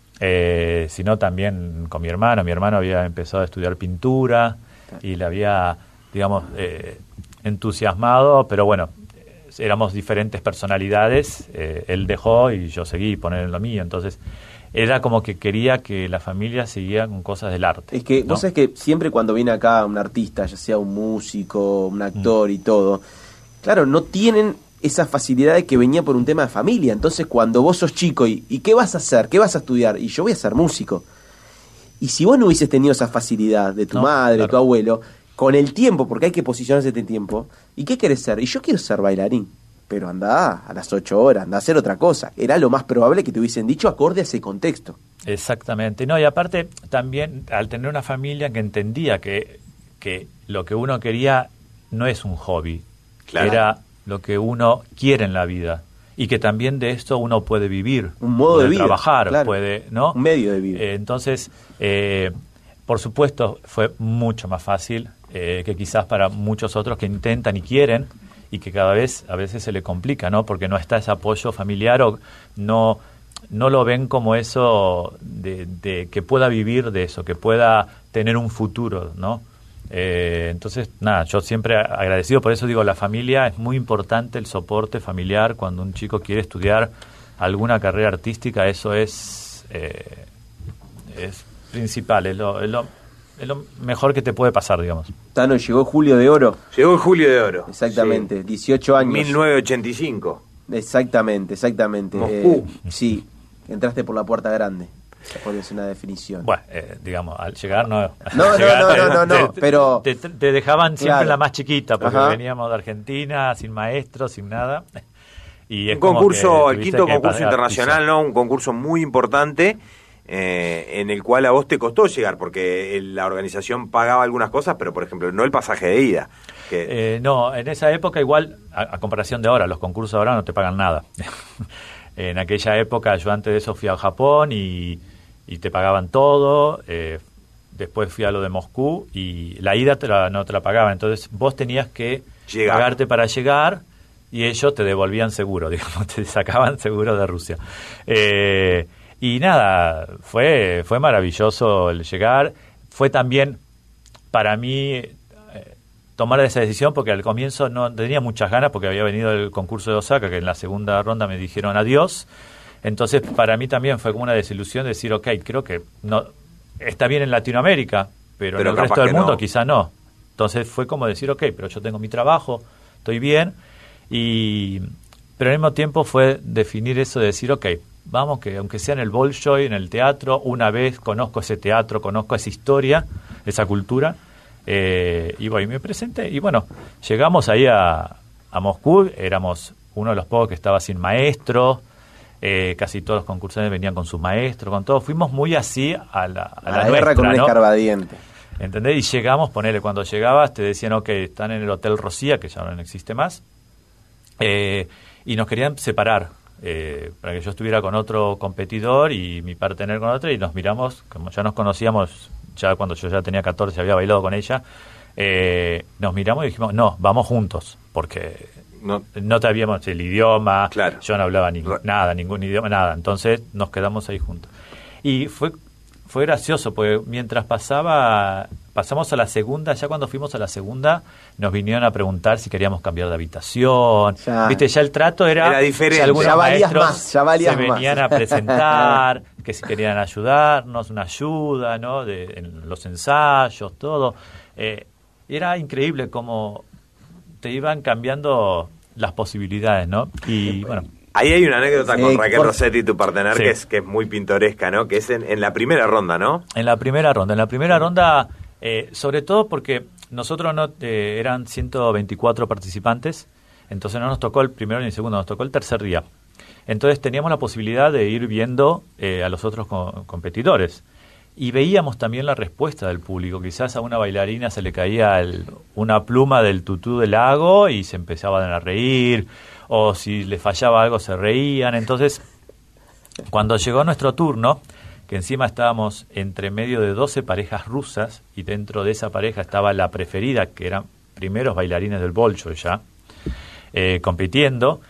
eh, sino también con mi hermano. Mi hermano había empezado a estudiar pintura y le había, digamos, eh, entusiasmado, pero bueno, éramos diferentes personalidades, eh, él dejó y yo seguí poner en lo mío, entonces era como que quería que la familia siguiera con cosas del arte. Es que ¿no? vos sabés que siempre cuando viene acá un artista, ya sea un músico, un actor mm. y todo, claro, no tienen esa facilidad de que venía por un tema de familia, entonces cuando vos sos chico y, ¿y qué vas a hacer? ¿Qué vas a estudiar? Y yo voy a ser músico. Y si vos no hubieses tenido esa facilidad de tu no, madre, claro. de tu abuelo, con el tiempo, porque hay que posicionarse este tiempo, ¿y qué querés ser? Y yo quiero ser bailarín, pero andá a las ocho horas, andá a hacer otra cosa. Era lo más probable que te hubiesen dicho acorde a ese contexto. Exactamente. No, y aparte también al tener una familia que entendía que, que lo que uno quería no es un hobby, claro. era lo que uno quiere en la vida. Y que también de esto uno puede vivir, un modo puede de vida, trabajar, claro. puede, ¿no? Un medio de vida. Eh, entonces, eh, por supuesto, fue mucho más fácil eh, que quizás para muchos otros que intentan y quieren y que cada vez a veces se le complica, ¿no? Porque no está ese apoyo familiar o no no lo ven como eso de, de que pueda vivir de eso, que pueda tener un futuro, ¿no? Eh, entonces, nada, yo siempre agradecido, por eso digo, la familia es muy importante, el soporte familiar cuando un chico quiere estudiar alguna carrera artística, eso es eh, es principal, es lo, es, lo, es lo mejor que te puede pasar, digamos. Tano, llegó Julio de Oro. Llegó el Julio de Oro. Exactamente, sí. dieciocho años. mil novecientos ochenta y cinco. Exactamente, exactamente. Moscú. Eh, sí, entraste por la puerta grande. Esa podría ser una definición. Bueno, eh, digamos, al llegar no... No, llegar, no, no, no, no, no, te, pero... Te, te, te dejaban siempre claro. la más chiquita, porque Ajá. veníamos de Argentina, sin maestro, sin nada. Y es un concurso, el quinto que concurso internacional, ¿no? Un concurso muy importante, eh, en el cual a vos te costó llegar, porque la organización pagaba algunas cosas, pero, por ejemplo, no el pasaje de ida. Que... Eh, no, en esa época igual, a, a comparación de ahora, los concursos ahora no te pagan nada. En aquella época yo antes de eso fui a Japón y, y te pagaban todo, eh, después fui a lo de Moscú y la ida te la, no te la pagaban, entonces vos tenías que llegar. pagarte para llegar y ellos te devolvían seguro, digamos, te sacaban seguro de Rusia. Eh, y nada, fue, fue maravilloso el llegar. Fue también para mí eh, tomar esa decisión, porque al comienzo no tenía muchas ganas, porque había venido el concurso de Osaka, que en la segunda ronda me dijeron adiós. Entonces para mí también fue como una desilusión decir, ok, creo que no está bien en Latinoamérica, pero, pero en el resto del mundo no. Quizá no. Entonces fue como decir, ok, pero yo tengo mi trabajo, estoy bien. Y pero al mismo tiempo fue definir eso de decir, ok, vamos, que aunque sea en el Bolshoi, en el teatro, una vez conozco ese teatro, conozco esa historia, esa cultura, eh, y voy, me presenté. Y bueno, llegamos ahí a, a Moscú, éramos uno de los pocos que estaba sin maestro, eh, casi todos los concursantes venían con su maestro, con todo. Fuimos muy así a la, a a la, la nuestra, guerra con un ¿no? escarbadiente. ¿Entendés? Y llegamos, ponele, cuando llegabas te decían, ok, están en el Hotel Rocía, que ya no existe más, eh, y nos querían separar, eh, para que yo estuviera con otro competidor y mi partener con otro, y nos miramos, como ya nos conocíamos, ya cuando yo ya tenía catorce, había bailado con ella, eh, nos miramos y dijimos, no, vamos juntos, porque no, no sabíamos el idioma, claro. Yo no hablaba ni, nada, ningún idioma, nada, entonces nos quedamos ahí juntos. Y fue... Fue gracioso, porque mientras pasaba, pasamos a la segunda, ya cuando fuimos a la segunda, nos vinieron a preguntar si queríamos cambiar de habitación. Ya, ¿viste? Ya el trato era... Era diferente. Algunos ya valías maestros más, ya valías se venían más. a presentar, que si querían ayudarnos, una ayuda, ¿no? De, en los ensayos, todo. Eh, era increíble cómo te iban cambiando las posibilidades, ¿no? Y bueno... Ahí hay una anécdota sí, con Raquel por... Rossetti, tu partener, sí. que es que es muy pintoresca, ¿no? Que es en, en la primera ronda, ¿no? En la primera ronda. En la primera ronda, eh, sobre todo porque nosotros no eh, eran ciento veinticuatro participantes, entonces no nos tocó el primero ni el segundo, nos tocó el tercer día. Entonces teníamos la posibilidad de ir viendo eh, a los otros co- competidores. Y veíamos también la respuesta del público. Quizás a una bailarina se le caía el, una pluma del tutú del lago y se empezaban a reír, o si le fallaba algo se reían. Entonces, cuando llegó nuestro turno, que encima estábamos entre medio de doce parejas rusas, y dentro de esa pareja estaba la preferida, que eran primeros bailarines del Bolshoi ya, eh, compitiendo,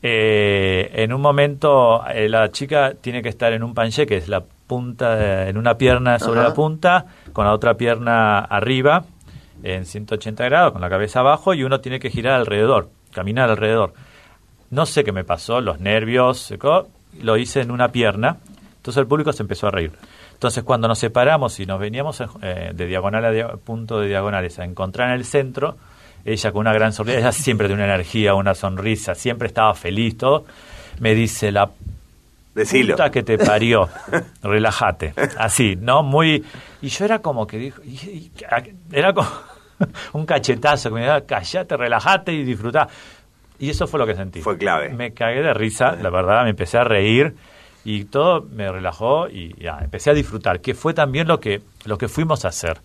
eh, en un momento eh, la chica tiene que estar en un panché, que es la punta, de, en una pierna sobre Ajá. la punta, con la otra pierna arriba, en ciento ochenta grados, con la cabeza abajo, y uno tiene que girar alrededor, caminar alrededor. No sé qué me pasó, los nervios, lo hice en una pierna, entonces el público se empezó a reír. Entonces cuando nos separamos y nos veníamos eh, de diagonal a dia- punto de diagonales a encontrar en el centro, ella con una gran sonrisa, ella siempre de una energía, una sonrisa, siempre estaba feliz, todo, me dice, la Decilo. puta que te parió, relájate, así, ¿no? Muy... Y yo era como que dijo, y, y, era como un cachetazo, que me decía, callate, relájate y disfrutá. Y eso fue lo que sentí. Fue clave. Me cagué de risa, la verdad, me empecé a reír y todo me relajó y ya, empecé a disfrutar, que fue también lo que, lo que fuimos a hacer.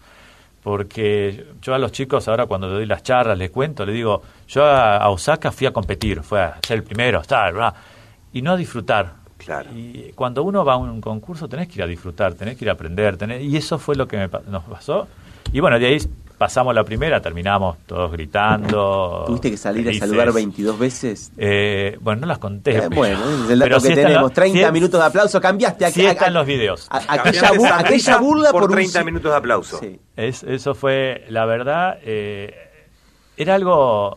Porque yo a los chicos ahora cuando doy las charlas, les cuento, les digo, yo a, a Osaka fui a competir, fue a ser el primero, estar, ¿verdad? Y no a disfrutar. Claro. Y cuando uno va a un concurso tenés que ir a disfrutar, tenés que ir a aprender, tenés, y eso fue lo que me, nos pasó. Y bueno, de ahí pasamos la primera, terminamos todos gritando. ¿Tuviste que salir felices. a saludar veintidós veces? Eh, bueno, no las conté. Eh, pero, bueno, es el dato que sí tenemos. los, treinta sí, minutos de aplauso, cambiaste. Aquí, sí están los videos. A, a, aquella, bu aquella burla por, por treinta un... minutos de aplauso. Sí. Es, eso fue, la verdad, eh, era algo...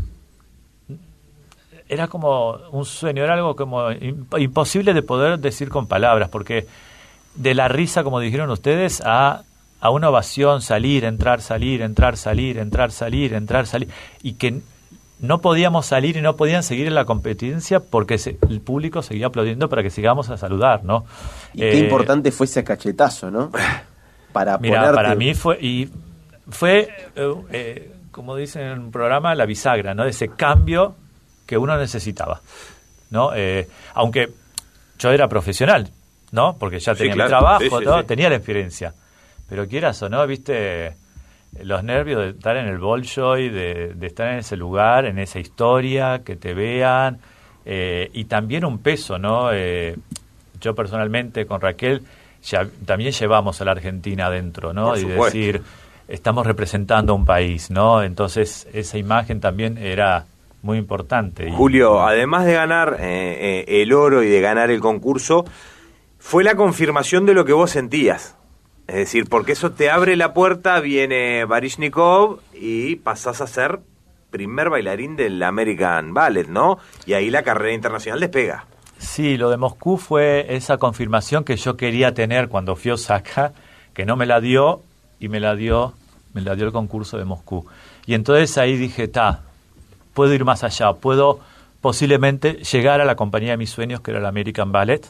Era como un sueño, era algo como imp imposible de poder decir con palabras, porque de la risa, como dijeron ustedes, a, a una ovación, salir, entrar, salir, entrar, salir, entrar, salir, entrar, salir, y que no podíamos salir y no podían seguir en la competencia porque se, el público seguía aplaudiendo para que sigamos a saludar, ¿no? Y qué eh, importante fue ese cachetazo, ¿no? Para mira, ponerte... para mí fue, y fue, eh, eh, como dicen en un programa, la bisagra, ¿no? Ese cambio que uno necesitaba, ¿no? Eh, aunque yo era profesional, ¿no? Porque ya tenía sí, claro. mi trabajo, sí, sí, todo, sí. tenía la experiencia. Pero quieras o no, viste, los nervios de estar en el Bolshoi, de, de estar en ese lugar, en esa historia, que te vean, eh, y también un peso, ¿no? Eh, yo personalmente con Raquel ya, también llevamos a la Argentina adentro, ¿no? Por y supuesto. decir, estamos representando a un país, ¿no? Entonces esa imagen también era muy importante. Y, Julio, además de ganar eh, eh, el oro y de ganar el concurso, fue la confirmación de lo que vos sentías. Es decir, porque eso te abre la puerta, viene Baryshnikov y pasás a ser primer bailarín del American Ballet, ¿no? Y ahí la carrera internacional despega. Sí, lo de Moscú fue esa confirmación que yo quería tener cuando fui a Osaka, que no me la dio, y me la dio, me la dio el concurso de Moscú. Y entonces ahí dije, ta, puedo ir más allá, puedo posiblemente llegar a la compañía de mis sueños, que era el American Ballet,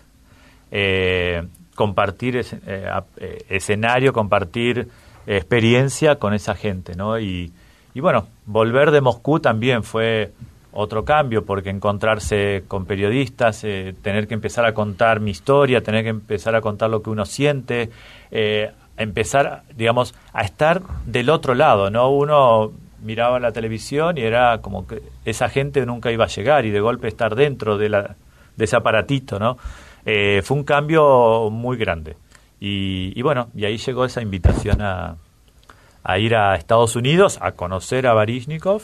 eh, compartir es, eh, eh, escenario, compartir eh, experiencia con esa gente, ¿no? Y, y bueno, volver de Moscú también fue otro cambio, porque encontrarse con periodistas, eh, tener que empezar a contar mi historia, tener que empezar a contar lo que uno siente, eh, empezar, digamos, a estar del otro lado, ¿no? Uno miraba la televisión y era como que esa gente nunca iba a llegar, y de golpe estar dentro de, la, de ese aparatito, ¿no? Eh, fue un cambio muy grande. Y, y bueno, y ahí llegó esa invitación a, a ir a Estados Unidos a conocer a Baryshnikov,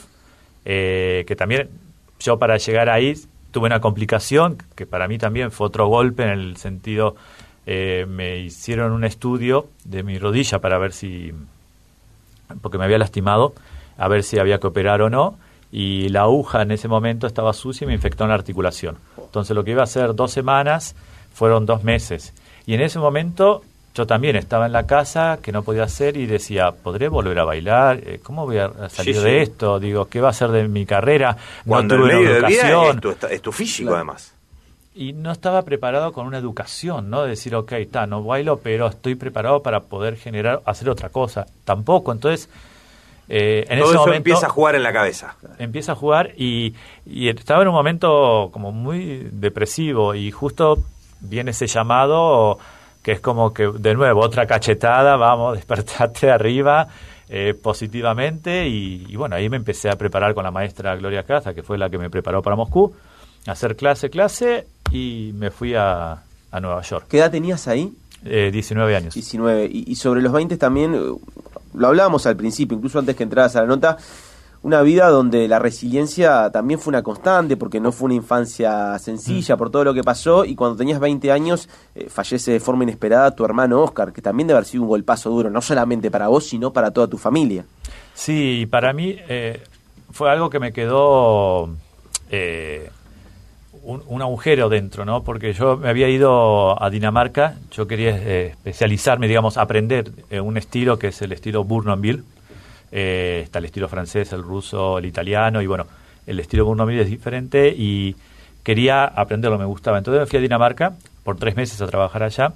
eh, que también yo para llegar ahí tuve una complicación, que para mí también fue otro golpe en el sentido, eh, me hicieron un estudio de mi rodilla para ver si, porque me había lastimado, a ver si había que operar o no, y la aguja en ese momento estaba sucia y me infectó en la articulación. Entonces lo que iba a ser dos semanas fueron dos meses. Y en ese momento yo también estaba en la casa, que no podía hacer, y decía, ¿podré volver a bailar? ¿Cómo voy a salir sí, sí. de esto? Digo, ¿qué va a ser de mi carrera? Cuando no tuve el medio una educación. De vida es tu, es tu físico, claro. Además. Y no estaba preparado con una educación, ¿no? De decir, ok, está, no bailo, pero estoy preparado para poder generar, hacer otra cosa. Tampoco, entonces... Eh, en Todo ese eso momento, empieza a jugar en la cabeza. Empieza a jugar y, y estaba en un momento como muy depresivo, y justo viene ese llamado que es como que, de nuevo, otra cachetada, vamos, despertate arriba eh, positivamente, y, y bueno, ahí me empecé a preparar con la maestra Gloria Caza, que fue la que me preparó para Moscú, a hacer clase, clase, y me fui a, a Nueva York. ¿Qué edad tenías ahí? Eh, diecinueve años. diecinueve. Y, y sobre los veinte también, lo hablábamos al principio, incluso antes que entraras a la nota, una vida donde la resiliencia también fue una constante, porque no fue una infancia sencilla, mm. por todo lo que pasó, y cuando tenías veinte años eh, fallece de forma inesperada tu hermano Oscar, que también debe haber sido un golpazo duro, no solamente para vos, sino para toda tu familia. Sí, para mí eh, fue algo que me quedó eh, un, un agujero dentro, ¿no? Porque yo me había ido a Dinamarca, yo quería eh, especializarme, digamos, aprender eh, un estilo que es el estilo Bournonville. Eh, está el estilo francés, el ruso, el italiano, y bueno, el estilo Bournonville es diferente, y quería aprenderlo, me gustaba. Entonces me fui a Dinamarca por tres meses a trabajar allá,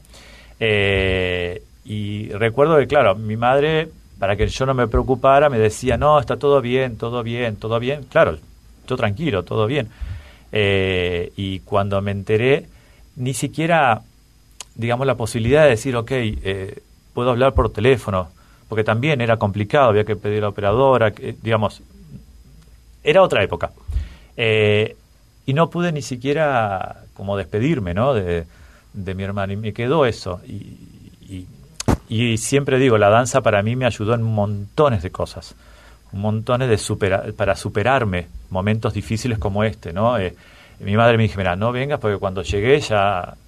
eh, y recuerdo que, claro, mi madre, para que yo no me preocupara, me decía, no, está todo bien, todo bien, todo bien. Claro, yo tranquilo, todo bien. Eh, y cuando me enteré, ni siquiera, digamos, la posibilidad de decir, ok, eh, puedo hablar por teléfono, porque también era complicado, había que pedir a la operadora, que, digamos, era otra época. Eh, y no pude ni siquiera como despedirme, ¿no?, de, de mi hermano, y me quedó eso. Y, y, y siempre digo, la danza para mí me ayudó en montones de cosas, montones de supera, para superarme momentos difíciles como este, ¿no? Eh, mi madre me dijo, mira, no vengas porque cuando llegué ya...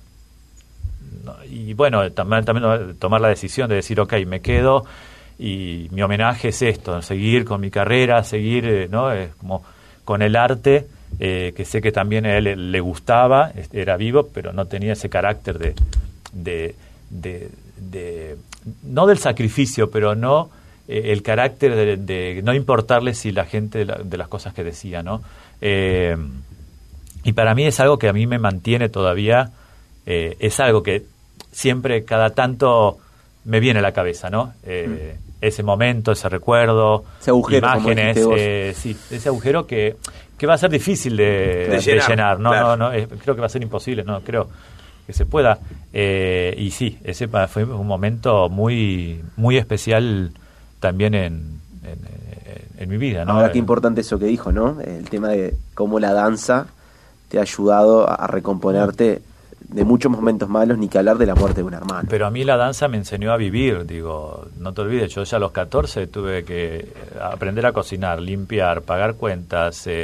Y bueno, también, también tomar la decisión de decir, ok, me quedo, y mi homenaje es esto, seguir con mi carrera, seguir, eh, ¿no? Eh, como con el arte, eh, que sé que también a él le gustaba, era vivo, pero no tenía ese carácter de, de, de, de no del sacrificio, pero no eh, el carácter de, de no importarle si la gente de, la, de las cosas que decía, ¿no? Eh, y para mí es algo que a mí me mantiene todavía, eh, es algo que siempre, cada tanto, me viene a la cabeza, ¿no? Eh, mm. Ese momento, ese recuerdo, ese agujero, imágenes, eh, sí, ese agujero que, que va a ser difícil de, de, de llenar, llenar. No, claro. no, no, eh, creo que va a ser imposible, no creo que se pueda. Eh, y sí, ese fue un momento muy, muy especial también en, en, en mi vida, ¿no? Ahora, qué importante eso que dijo, ¿no? El tema de cómo la danza te ha ayudado a recomponerte de muchos momentos malos, ni que hablar de la muerte de un hermano. Pero a mí la danza me enseñó a vivir, digo, no te olvides, yo ya a los catorce tuve que aprender a cocinar, limpiar, pagar cuentas, eh,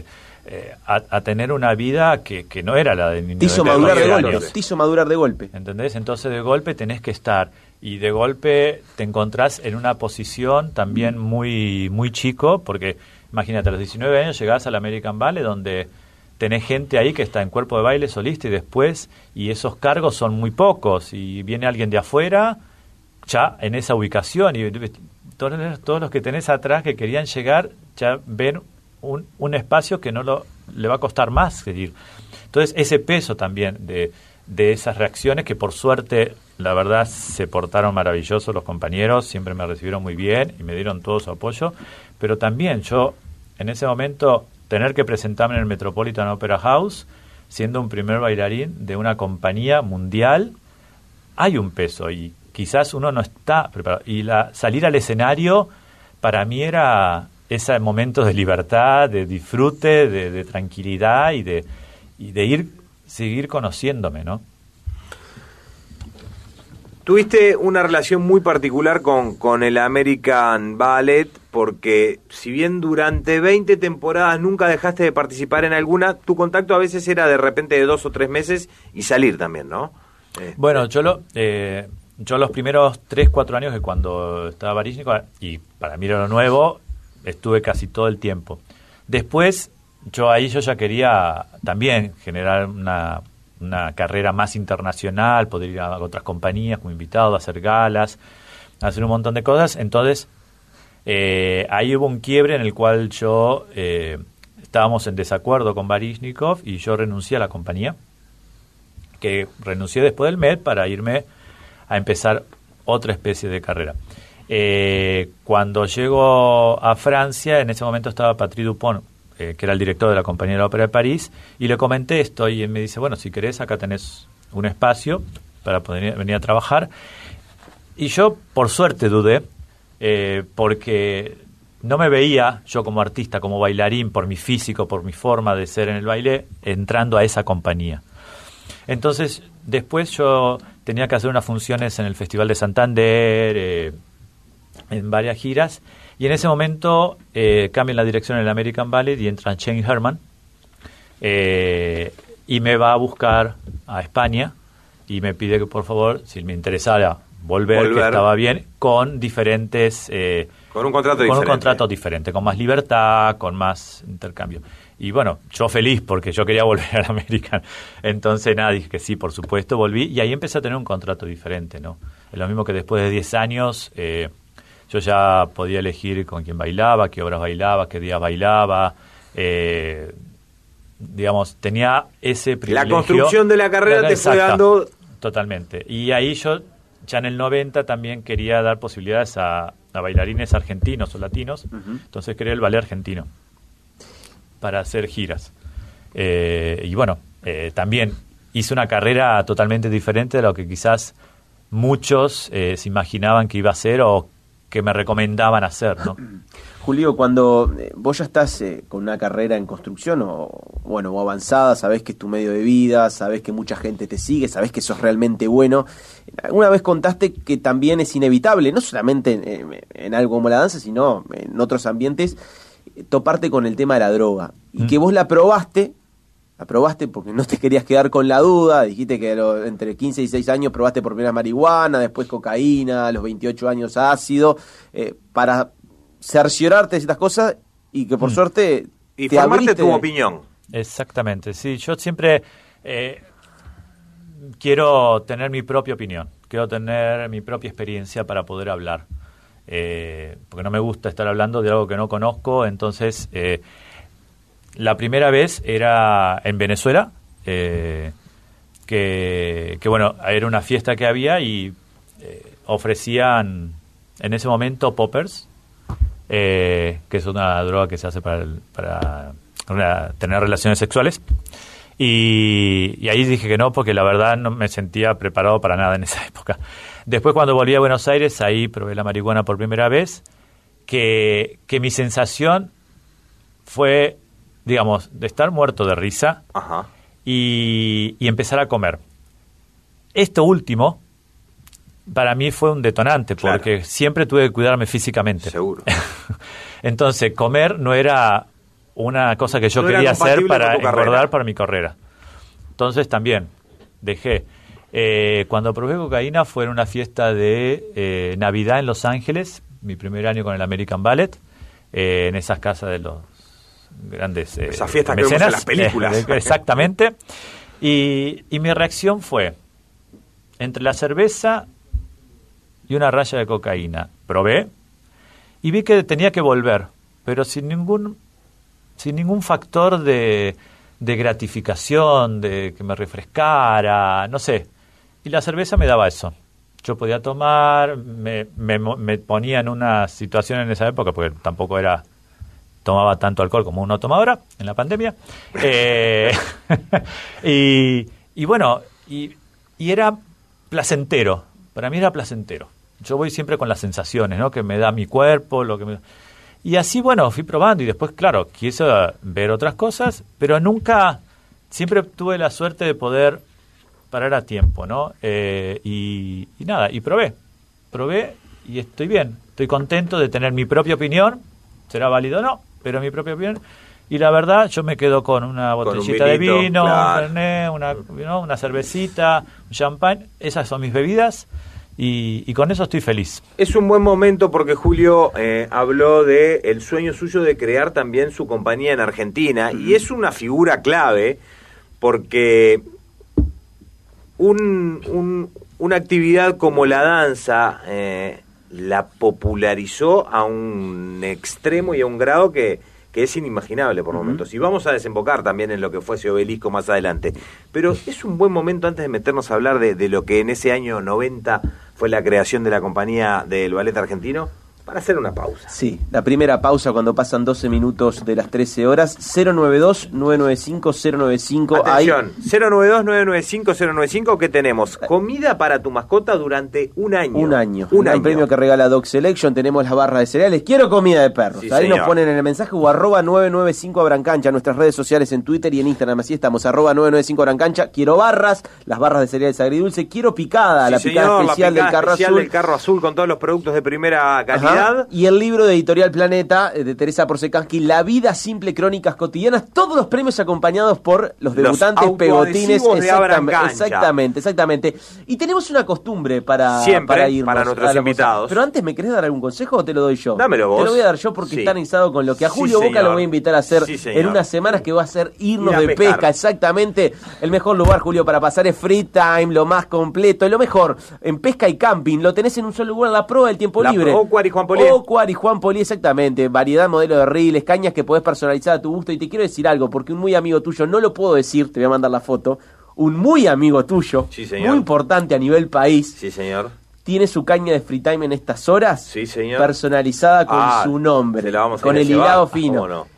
eh, a, a tener una vida que, que no era la de niño. Te hizo madurar de golpe. Te hizo madurar de golpe. ¿Entendés? Entonces de golpe tenés que estar y de golpe te encontrás en una posición también muy muy chico, porque imagínate, a los diecinueve años llegás al American Ballet donde tenés gente ahí que está en cuerpo de baile solista y después, y esos cargos son muy pocos, y viene alguien de afuera ya en esa ubicación, y todos, todos los que tenés atrás que querían llegar ya ven un, un espacio que no lo, le va a costar más seguir. Entonces ese peso también de, de esas reacciones, que por suerte la verdad se portaron maravillosos los compañeros, siempre me recibieron muy bien y me dieron todo su apoyo, pero también yo en ese momento tener que presentarme en el Metropolitan Opera House siendo un primer bailarín de una compañía mundial, hay un peso y quizás uno no está preparado. Y la, salir al escenario para mí era ese momento de libertad, de disfrute, de, de tranquilidad y de, y de ir seguir conociéndome, ¿no? Tuviste una relación muy particular con, con el American Ballet, porque si bien durante veinte temporadas nunca dejaste de participar en alguna, tu contacto a veces era de repente de dos o tres meses y salir también, ¿no? Este... Bueno, yo lo... Eh, Yo los primeros tres, cuatro años de cuando estaba Baryshnikov, y para mí era lo nuevo, estuve casi todo el tiempo. Después, yo ahí yo ya quería también generar una, una carrera más internacional, poder ir a otras compañías como invitado, a hacer galas, a hacer un montón de cosas. Entonces, eh, ahí hubo un quiebre en el cual yo eh, estábamos en desacuerdo con Baryshnikov y yo renuncié a la compañía, que renuncié después del Met para irme a empezar otra especie de carrera. Eh, cuando llego a Francia, en ese momento estaba Patrick Dupont, eh, que era el director de la Compañía de la Ópera de París, y le comenté esto, y él me dice, bueno, si querés, acá tenés un espacio para poder venir a trabajar. Y yo, por suerte, dudé, eh, porque no me veía yo como artista, como bailarín, por mi físico, por mi forma de ser en el baile, entrando a esa compañía. Entonces, después yo tenía que hacer unas funciones en el Festival de Santander, eh, en varias giras, y en ese momento eh, cambian la dirección en el American Ballet y entra Shane Herman, eh, y me va a buscar a España y me pide que por favor, si me interesara volver, volver. que estaba bien, con diferentes... Eh, con un contrato con diferente. un contrato diferente, con más libertad, con más intercambio. Y bueno, yo feliz porque yo quería volver al American. Entonces, nada, dije que sí, por supuesto, volví. Y ahí empecé a tener un contrato diferente, ¿no? Es lo mismo que después de diez años, eh, yo ya podía elegir con quién bailaba, qué obras bailaba, qué días bailaba. Eh, digamos, tenía ese privilegio. La construcción de la carrera la, te exacta, fue dando... Totalmente. Y ahí yo, ya en el noventa, también quería dar posibilidades a, a bailarines argentinos o latinos. Uh-huh. Entonces creé el ballet argentino para hacer giras. Eh, y bueno, eh, también hice una carrera totalmente diferente de lo que quizás muchos eh, se imaginaban que iba a hacer o que me recomendaban hacer, ¿no? Julio, cuando eh, vos ya estás eh, con una carrera en construcción o bueno o avanzada, sabés que es tu medio de vida, sabés que mucha gente te sigue, sabés que sos realmente bueno. Alguna vez contaste que también es inevitable, no solamente en, en algo como la danza, sino en otros ambientes, toparte con el tema de la droga. Y mm. que vos la probaste, la probaste porque no te querías quedar con la duda, dijiste que lo, entre quince y dieciséis años probaste por primera marihuana, después cocaína, a los veintiocho años ácido, eh, para cerciorarte de estas cosas y que por mm. suerte... Y te formarte abriste... tu opinión. Exactamente, sí, yo siempre eh, quiero tener mi propia opinión, quiero tener mi propia experiencia para poder hablar. Eh, porque no me gusta estar hablando de algo que no conozco. Entonces eh, la primera vez era en Venezuela, eh, que, que bueno, era una fiesta que había y eh, ofrecían en ese momento poppers, eh, que es una droga que se hace para, el, para una, tener relaciones sexuales. Y, y ahí dije que no, porque la verdad no me sentía preparado para nada en esa época. Después, cuando volví a Buenos Aires, ahí probé la marihuana por primera vez, que, que mi sensación fue, digamos, de estar muerto de risa. Ajá. Y, y empezar a comer. Esto último, para mí fue un detonante, porque claro, siempre tuve que cuidarme físicamente. Seguro. Entonces, comer no era una cosa que yo No era quería hacer compatible para con tu carrera. engordar para mi carrera. Entonces también dejé. Eh, cuando probé cocaína fue en una fiesta de eh, Navidad en Los Ángeles, mi primer año con el American Ballet, eh, en esas casas de los grandes eh, esas fiestas que mecenas, vemos en las películas. Eh, exactamente. Y, y mi reacción fue entre la cerveza y una raya de cocaína. Probé y vi que tenía que volver, pero sin ningún sin ningún factor de, de gratificación, de que me refrescara, no sé. Y la cerveza me daba eso. Yo podía tomar, me, me, me ponía en una situación en esa época, porque tampoco era tomaba tanto alcohol como uno toma ahora, en la pandemia. Eh, y, y bueno, y, y era placentero. Para mí era placentero. Yo voy siempre con las sensaciones, ¿no? Que me da mi cuerpo, lo que me... Y así, bueno, fui probando y después, claro, quise ver otras cosas, pero nunca, siempre tuve la suerte de poder parar a tiempo, ¿no? Eh, y, y nada, y probé, probé y estoy bien, estoy contento de tener mi propia opinión, será válido o no, pero mi propia opinión, y la verdad yo me quedo con una botellita un vinito, de vino, claro. un Fernet, una, ¿no? una cervecita, un champán, esas son mis bebidas, y, y con eso estoy feliz. Es un buen momento porque Julio eh, habló de el sueño suyo de crear también su compañía en Argentina, mm. y es una figura clave porque un, un, una actividad como la danza eh, la popularizó a un extremo y a un grado que, que es inimaginable por uh-huh. momentos. Y vamos a desembocar también en lo que fue ese obelisco más adelante. Pero es un buen momento antes de meternos a hablar de, de lo que en ese año noventa fue la creación de la compañía del ballet argentino, para hacer una pausa. Sí, la primera pausa cuando pasan doce minutos de las trece horas. Cero nueve dos, nueve nueve cinco, cero nueve cinco. Atención, Ahí... cero nueve dos, nueve nueve cinco, cero nueve cinco, que tenemos comida para tu mascota durante un año. Un año. Un, un año. premio que regala Dog Selection. Tenemos las barras de cereales. Quiero comida de perros. Sí, Ahí señor. nos ponen en el mensaje o arroba nueve nueve cinco Abrancancha. Nuestras redes sociales en Twitter y en Instagram. Así estamos, arroba nueve nueve cinco Abrancancha. Quiero barras, las barras de cereales agridulce. Quiero picada, sí, la señor, picada especial la picada del carro especial azul. del carro azul con todos los productos de primera calidad. Ajá. Y el libro de Editorial Planeta de Teresa Porcekansky, La vida simple, crónicas cotidianas, todos los premios acompañados por los debutantes los pegotines. de Exactamente, exactamente, exactamente. Y tenemos una costumbre para, Siempre, para irnos para nuestros invitados. Pero antes, ¿me querés dar algún consejo o te lo doy yo? Dámelo vos. Te lo voy a dar yo porque sí. está analizado con lo que a Julio sí, Boca lo voy a invitar a hacer sí, en unas semanas, que va a ser irnos Ir a de pescar. pesca. Exactamente. El mejor lugar, Julio, para pasar es Free Time, lo más completo, lo mejor en pesca y camping. Lo tenés en un solo lugar, la prueba del tiempo la libre. Ocuar y Juan Polié. Ocuar y Juan Polié, exactamente. Variedad, modelo de riles, cañas que podés personalizar a tu gusto. Y te quiero decir algo, porque un muy amigo tuyo, no lo puedo decir, te voy a mandar la foto, un muy amigo tuyo, sí, señor. muy importante a nivel país, sí, señor. tiene su caña de Free Time en estas horas, sí, señor. personalizada con ah, su nombre, se la vamos a con ir a el llevar. hilado fino. ¿Cómo no?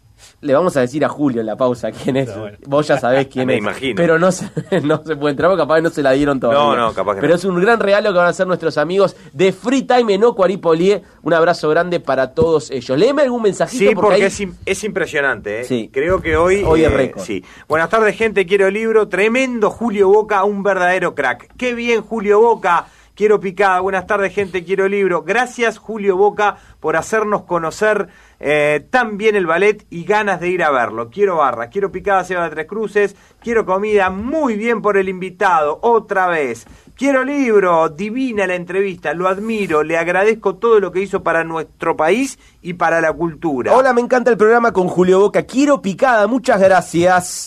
Le vamos a decir a Julio en la pausa quién es. Bueno. Vos ya sabés quién Me es. imagino. Pero no se, no se puede entrar, porque capaz no se la dieron todavía. No, no, capaz que Pero no. es un gran regalo que van a hacer nuestros amigos de Free Time en Ocuar y Polié. Un abrazo grande para todos ellos. Léeme algún mensajito. Sí, porque, porque ahí... es, im- es impresionante. ¿eh? Sí. Creo que hoy... Hoy eh, es récord. Sí. Buenas tardes, gente. Quiero libro. Tremendo Julio Boca, un verdadero crack. Qué bien, Julio Boca. Quiero picada. Buenas tardes, gente. Quiero libro. Gracias, Julio Boca, por hacernos conocer eh, tan bien el ballet y ganas de ir a verlo. Quiero barra, quiero picada, Seba de Tres Cruces. Quiero comida. Muy bien por el invitado. Otra vez. Quiero libro. Divina la entrevista. Lo admiro. Le agradezco todo lo que hizo para nuestro país y para la cultura. Hola, me encanta el programa con Julio Boca. Quiero picada. Muchas gracias.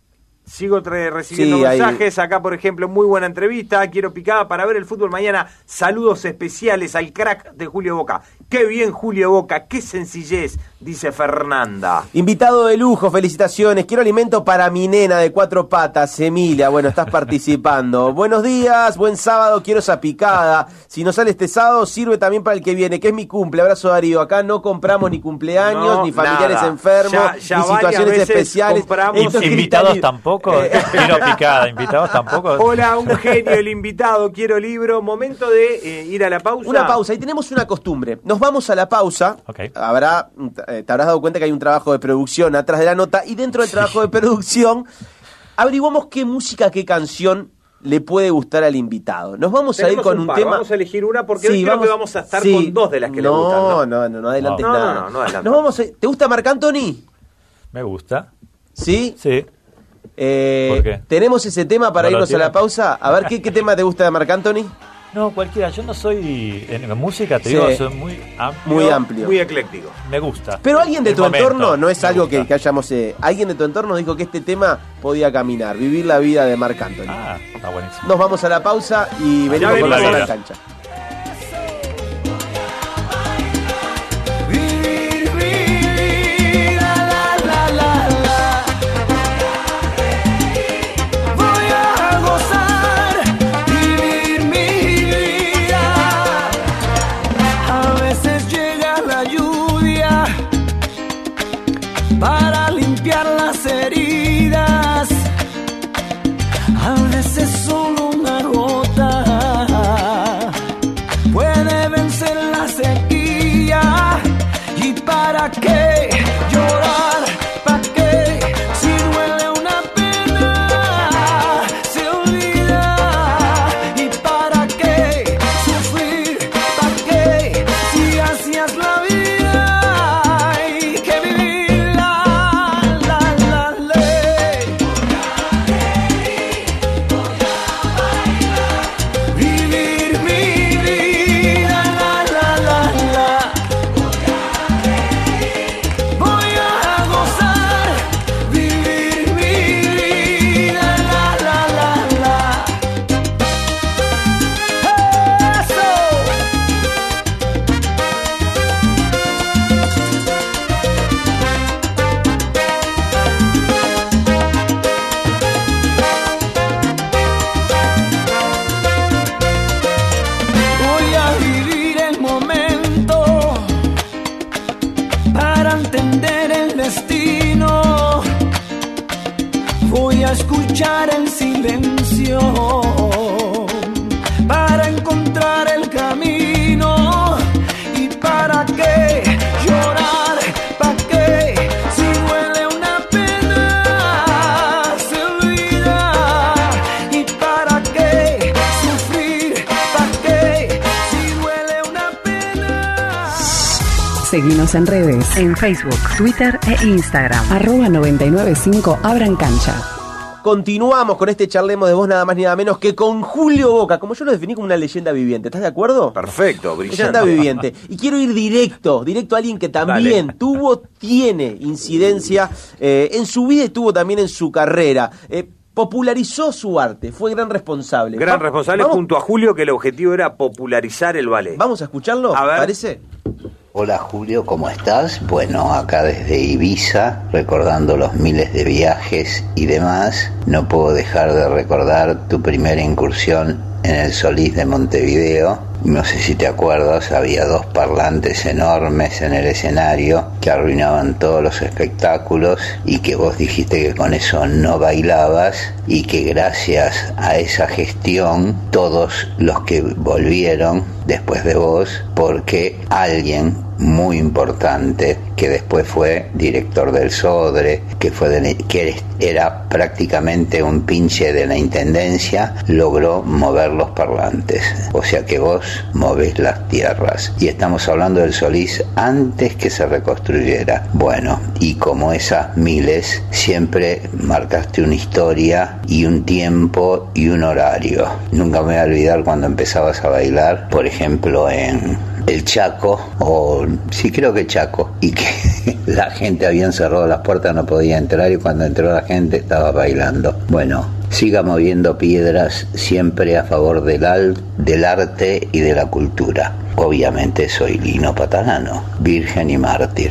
Sigo tra- recibiendo Sí, mensajes. Acá, por ejemplo, muy buena entrevista. Quiero picada para ver el fútbol mañana. Saludos especiales al crack de Julio Boca. Qué bien, Julio Boca. Qué sencillez, dice Fernanda. Invitado de lujo, felicitaciones. Quiero alimento para mi nena de cuatro patas, Emilia. Bueno, estás participando. Buenos días, buen sábado. Quiero esa picada. Si no sale este sábado, sirve también para el que viene, que es mi cumple. Abrazo, Darío. Acá no compramos ni cumpleaños, No, ni familiares nada. enfermos, Ya- ya ni varias situaciones veces especiales. compramos- Esto es Invitados Cristalino. tampoco. Quiero picada. Invitados tampoco. Hola, un genio, el invitado. Quiero libro. Momento de eh, ir a la pausa. Una pausa, y tenemos una costumbre. Nos vamos a la pausa. Okay. Habrá, eh, te habrás dado cuenta que hay un trabajo de producción atrás de la nota, y dentro del trabajo de producción averiguamos qué música, qué canción le puede gustar al invitado. Nos vamos a ir Tenemos con un un par. tema. Vamos a elegir una porque Sí, hoy creo vamos- que vamos a estar sí. con dos de las que no, le gustan. No, no, no, no adelantes No, no, nada. no, no adelantes. Nos vamos a- ¿Te gusta Marc Anthony? Me gusta. ¿Sí? Sí. Eh, ¿Por qué? Tenemos ese tema para ¿No lo irnos a tiene? la pausa. A ver, ¿qué, qué tema te gusta de Marc Anthony? No, cualquiera. Yo no soy... En la música, te Sí. digo, soy muy amplio. Muy amplio. Muy ecléctico. Me gusta. Pero alguien de El tu momento, entorno, no es me algo gusta. que, que hayamos... Eh, alguien de tu entorno dijo que este tema podía caminar, vivir la vida de Marc Anthony. Ah, está buenísimo. Nos vamos a la pausa y venimos venimos con la la bola vida. en cancha. Voy a gozar, vivir mi vida. A veces llega la lluvia para limpiar las heridas. A veces solo una gota puede vencer la sequía. ¿Y para qué llorar? ¿Para qué? Si duele una pena, se olvida. ¿Y para qué sufrir? ¿Para qué? Si hacías la vida, hay que vivirla, la, la, ley. Vivir mi vida, la, la, la, la. Voy a gozar, vivir mi vida, la, la, la, la. Eso. Voy a vivir el momento para entender el destino. Voy a escuchar el silencio para encontrar el camino. ¿Y para qué llorar? ¿Para qué? Si duele una pena, se olvida. ¿Y para qué sufrir? ¿Para qué? Si duele una pena. Seguinos en redes, en Facebook, Twitter e Instagram. Arroba noventa y nueve punto cinco Abran Cancha. Continuamos con este charlemos de voz nada más ni nada menos que con Julio Boca, como yo lo definí como una leyenda viviente. ¿Estás de acuerdo? Perfecto, brillante. Leyenda viviente. Y quiero ir directo, directo a alguien que también Dale. tuvo, tiene incidencia eh, en su vida y tuvo también en su carrera. Eh, popularizó su arte, fue gran responsable. Gran Va- responsable vamos- junto a Julio, que el objetivo era popularizar el ballet. Vamos a escucharlo, A ver. ¿parece? Hola Julio, ¿cómo estás? Bueno, acá desde Ibiza, recordando los miles de viajes y demás, no puedo dejar de recordar tu primera incursión en el Solís de Montevideo. No sé si te acuerdas, había dos parlantes enormes en el escenario que arruinaban todos los espectáculos y que vos dijiste que con eso no bailabas y que gracias a esa gestión todos los que volvieron después de vos, porque alguien muy importante que después fue director del Sodre, que fue de, que era prácticamente un pinche de la intendencia, logró mover los parlantes. O sea que vos movés las tierras. Y estamos hablando del Solís antes que se reconstruyera. Bueno, y como esas miles, siempre marcaste una historia y un tiempo y un horario. Nunca me voy a olvidar cuando empezabas a bailar, por ejemplo, en el Chaco, o sí creo que Chaco, y que la gente había cerrado las puertas, no podía entrar, y cuando entró la gente estaba bailando. Bueno, siga moviendo piedras, siempre a favor del, al, del arte y de la cultura. Obviamente soy Lino Patalano, virgen y mártir.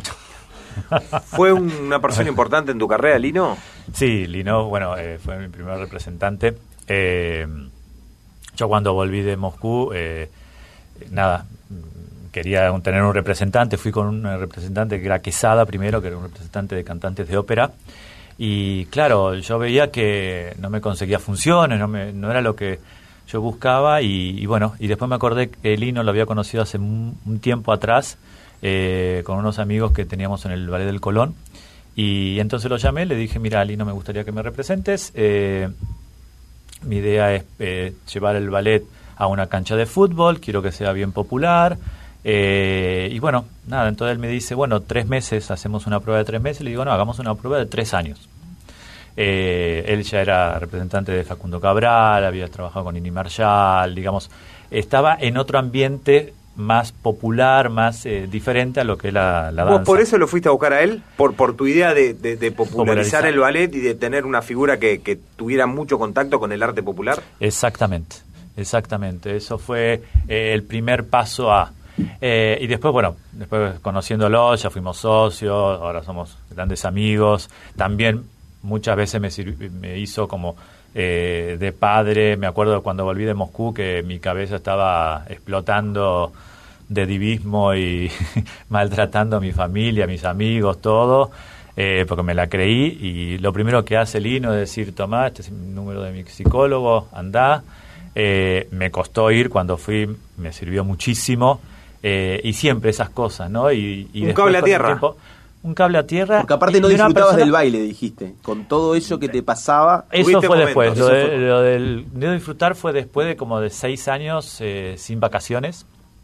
¿Fue una persona importante en tu carrera, Lino? Sí, Lino, bueno, eh, fue mi primer representante. Eh, yo cuando volví de Moscú, eh, nada, quería un- tener un representante, fui con un representante que era Quesada primero, que era un representante de cantantes de ópera, y claro, yo veía que no me conseguía funciones, no, me, no era lo que yo buscaba, y, y bueno, y después me acordé que Lino lo había conocido hace un, un tiempo atrás, eh, con unos amigos que teníamos en el Ballet del Colón, y entonces lo llamé, le dije, mira, Lino, me gustaría que me representes, eh, mi idea es eh, llevar el ballet a una cancha de fútbol, quiero que sea bien popular, Eh, y bueno, nada, entonces él me dice, bueno, tres meses, hacemos una prueba de tres meses. Le digo, no, hagamos una prueba de tres años. Eh, él ya era representante de Facundo Cabral, había trabajado con Nini Marshall, digamos, estaba en otro ambiente más popular, más eh, diferente a lo que es la, la danza. ¿Vos por eso lo fuiste a buscar a él? ¿Por por tu idea de, de, de popularizar, Popularizar. el ballet y de tener una figura que, que tuviera mucho contacto con el arte popular? Exactamente, exactamente. Eso fue eh, el primer paso a... Eh, y después, bueno, después conociéndolo, ya fuimos socios, ahora somos grandes amigos. También muchas veces me, sirvi- me hizo como... Eh, de padre. Me acuerdo cuando volví de Moscú que mi cabeza estaba explotando de divismo y maltratando a mi familia, a mis amigos, todo, eh, porque me la creí. Y lo primero que hace Lino es decir, tomá, este es el número de mi psicólogo, andá. Eh, me costó ir, cuando fui me sirvió muchísimo, eh, y siempre esas cosas, ¿no? Y, y Un después, cable a con el tierra. tiempo, un cable a tierra. Porque aparte no de una disfrutabas persona- del baile, dijiste. Con todo eso que te pasaba. Eso tuviste fue momentos. después. Lo, Eso de- fue- lo del no disfrutar fue después de como de seis años eh, sin vacaciones,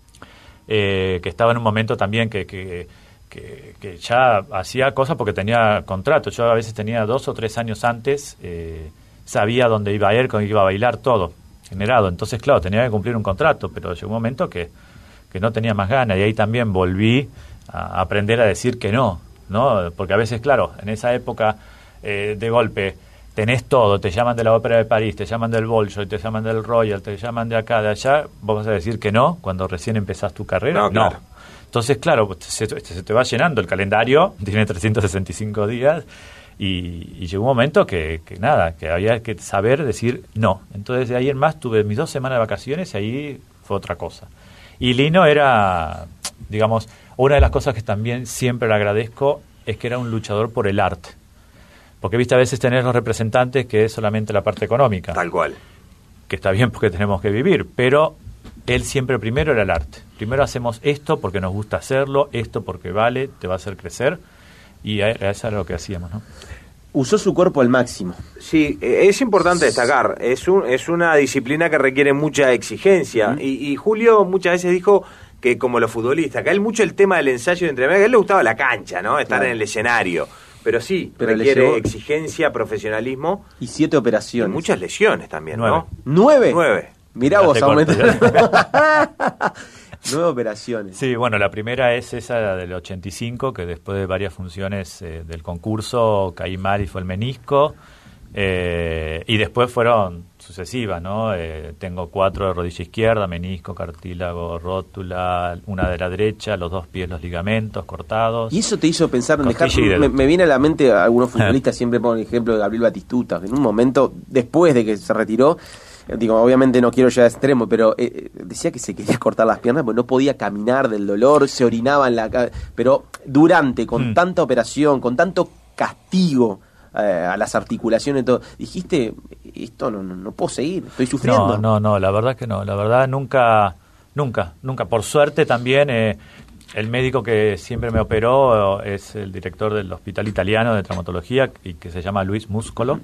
eh, que estaba en un momento también que, que, que, que ya hacía cosas porque tenía contrato. Yo a veces tenía dos o tres años antes, eh, sabía dónde iba a ir, con iba a bailar, todo generado. Entonces, claro, tenía que cumplir un contrato, pero llegó un momento que, que no tenía más ganas, y ahí también volví a aprender a decir que no, ¿no? Porque a veces, claro, en esa época eh, de golpe tenés todo, te llaman de la Ópera de París, te llaman del Bolshoi, te llaman del Royal, te llaman de acá, de allá, vos vas a decir que no cuando recién empezás tu carrera. No, claro. Entonces, claro, se, se te va llenando el calendario, tiene trescientos sesenta y cinco días, y, y llegó un momento que, que nada, que había que saber decir no. Entonces, de ahí en más tuve mis dos semanas de vacaciones y ahí fue otra cosa. Y Lino era, digamos, una de las cosas que también siempre le agradezco es que era un luchador por el arte. Porque, viste, a veces tenés los representantes que es solamente la parte económica. Tal cual. Que está bien porque tenemos que vivir, pero él siempre primero era el arte. Primero hacemos esto porque nos gusta hacerlo, esto porque vale, te va a hacer crecer, y a- eso era lo que hacíamos, ¿no? Usó su cuerpo al máximo. Sí, eh, es importante destacar, es un, es una disciplina que requiere mucha exigencia, Uh-huh. y, y Julio muchas veces dijo que como los futbolistas, que a él mucho el tema del ensayo de entrenamiento, que a él le gustaba la cancha, ¿no? Estar Claro. en el escenario, pero sí, Pero le requiere llevó- exigencia, profesionalismo Y siete y operaciones. muchas lesiones también, ¿no? ¿Nueve? Nueve. Mirá Ya vos, te corto, aumentaron. Nueve operaciones. Sí, bueno, la primera es esa del ochenta y cinco, que después de varias funciones eh, del concurso caí mal y fue el menisco. Eh, y después fueron sucesivas, ¿no? Eh, tengo cuatro de rodilla izquierda, menisco, cartílago, rótula, una de la derecha, los dos pies, los ligamentos cortados. Y eso te hizo pensar en dejar. Costilla y dedo. Me, me viene a la mente algunos futbolistas, siempre ponen el ejemplo de Gabriel Batistuta, que en un momento, después de que se retiró, eh, digo, obviamente no quiero llegar a extremo, pero eh, decía que se quería cortar las piernas porque no podía caminar del dolor, se orinaba en la ca- pero durante, con Mm. tanta operación, con tanto castigo eh, a las articulaciones y todo, dijiste, esto no, no, no puedo seguir, estoy sufriendo. No, no, no, la verdad que no. La verdad nunca, nunca, nunca. Por suerte también, eh, el médico que siempre me operó eh, es el director del Hospital Italiano de Traumatología, y que se llama Luis Muscolo.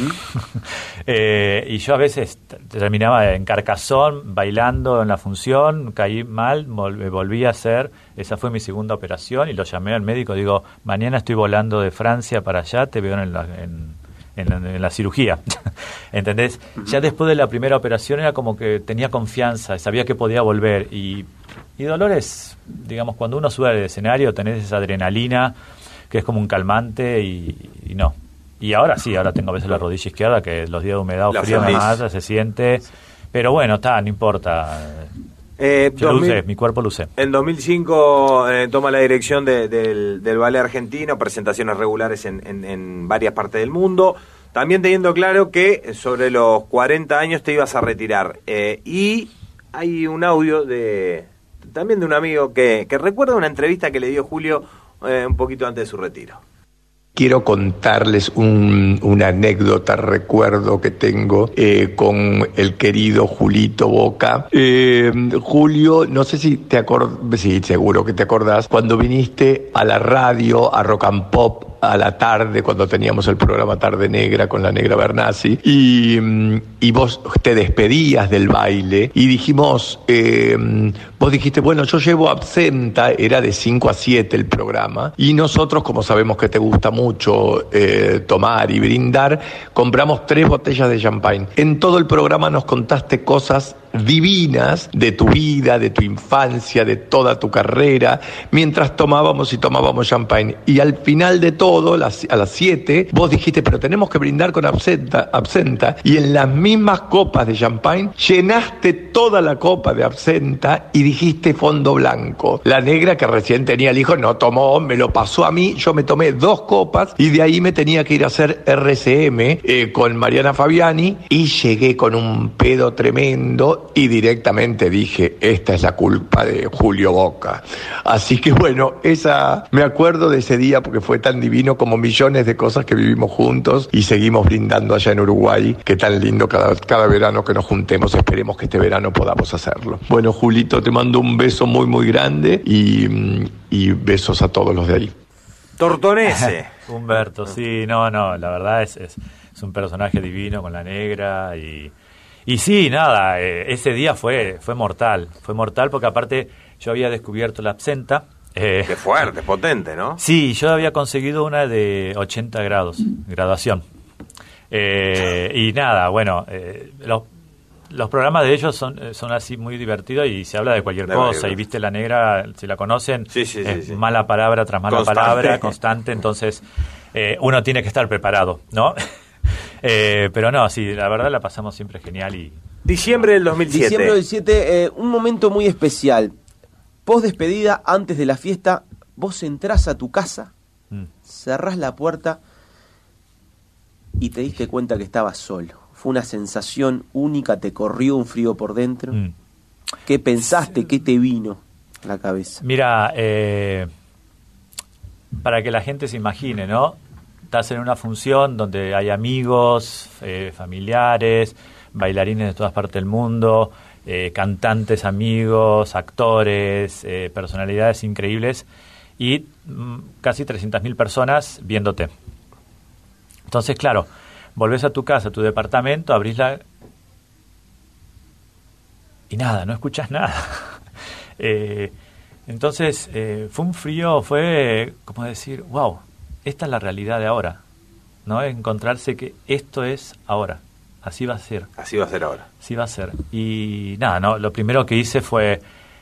Eh, y yo a veces t- terminaba en Carcassón, bailando en la función, caí mal, vol- me volví a hacer, esa fue mi segunda operación, y lo llamé al médico, digo, mañana estoy volando de Francia para allá, te veo en la, en, en la, en la cirugía. ¿Entendés? Ya después de la primera operación era como que tenía confianza, sabía que podía volver, y, y Dolores, digamos, cuando uno sube al escenario tenés esa adrenalina que es como un calmante, y, y no. Y ahora sí, ahora tengo a veces la rodilla izquierda, que los días de humedad o La frío me sentís. mata, se siente. Pero bueno, está, no importa. Eh, Yo lo dos mil usé, mi cuerpo lo usé. En dos mil cinco eh, toma la dirección de- del, del ballet argentino, presentaciones regulares en, en- en varias partes del mundo, también teniendo claro que sobre los cuarenta años te ibas a retirar. Eh, y hay un audio de también de un amigo que, que recuerda una entrevista que le dio Julio eh, un poquito antes de su retiro. Quiero contarles un, una anécdota, recuerdo que tengo eh, con el querido Julito Boca. Eh, Julio, no sé si te acordás, sí, seguro que te acordás, cuando viniste a la radio, a Rock and Pop, a la tarde, cuando teníamos el programa Tarde Negra con la Negra Bernasi, y, y vos te despedías del baile, y dijimos, eh, vos dijiste, bueno, yo llevo absenta, era de cinco a siete el programa, y nosotros, como sabemos que te gusta mucho eh, tomar y brindar, compramos tres botellas de champagne. En todo el programa nos contaste cosas divinas de tu vida, de tu infancia, de toda tu carrera, mientras tomábamos y tomábamos champagne. Y al final de todo, las, a las siete, vos dijiste, pero tenemos que brindar con absenta, absenta, y en las mismas copas de champagne llenaste toda la copa de absenta y dijiste fondo blanco. La Negra, que recién tenía el hijo, no tomó, me lo pasó a mí, yo me tomé dos copas y de ahí me tenía que ir a hacer R C M eh, con Mariana Fabiani, y llegué con un pedo tremendo y directamente dije, esta es la culpa de Julio Boca. Así que bueno, esa me acuerdo de ese día porque fue tan divino, como millones de cosas que vivimos juntos y seguimos brindando allá en Uruguay, que tan lindo cada, cada verano que nos juntemos. Esperemos que este verano podamos hacerlo. Bueno, Julito, te mando un beso muy muy grande y, y besos a todos los de ahí. Tortonese. Humberto, sí, no, no, la verdad es, es, es un personaje divino con la Negra y... Y sí, nada, eh, ese día fue fue mortal, fue mortal porque aparte yo había descubierto la absenta. Eh, Qué fuerte, potente, ¿no? Sí, yo había conseguido una de ochenta grados, graduación. Eh, y nada, bueno, eh, los, los programas de ellos son, son así muy divertidos y se habla de cualquier de cosa. Y viste, la Negra, si la conocen, sí, sí, es sí, sí. mala palabra tras mala Constante. palabra, constante, entonces eh, uno tiene que estar preparado, ¿no? Eh, pero no, sí, la verdad la pasamos siempre genial. Y Diciembre del dos mil siete. Diciembre del siete, eh, un momento muy especial. Post despedida, antes de la fiesta, vos entrás a tu casa, mm. cerrás la puerta y te diste cuenta que estabas solo. Fue una sensación única, te corrió un frío por dentro. Mm. ¿Qué pensaste? ¿Qué te vino a la cabeza? Mira, eh, para que la gente se imagine, ¿no? Estás en una función donde hay amigos, eh, familiares, bailarines de todas partes del mundo, eh, cantantes amigos, actores, eh, personalidades increíbles y mm, casi trescientas mil personas viéndote. Entonces, claro, volvés a tu casa, a tu departamento, abrís la... y nada, no escuchás nada. eh, entonces, eh, fue un frío, fue como decir, wow, esta es la realidad de ahora, ¿no? Encontrarse que esto es ahora, así va a ser. Así va a ser ahora. Así va a ser. Y nada, no, lo primero que hice fue,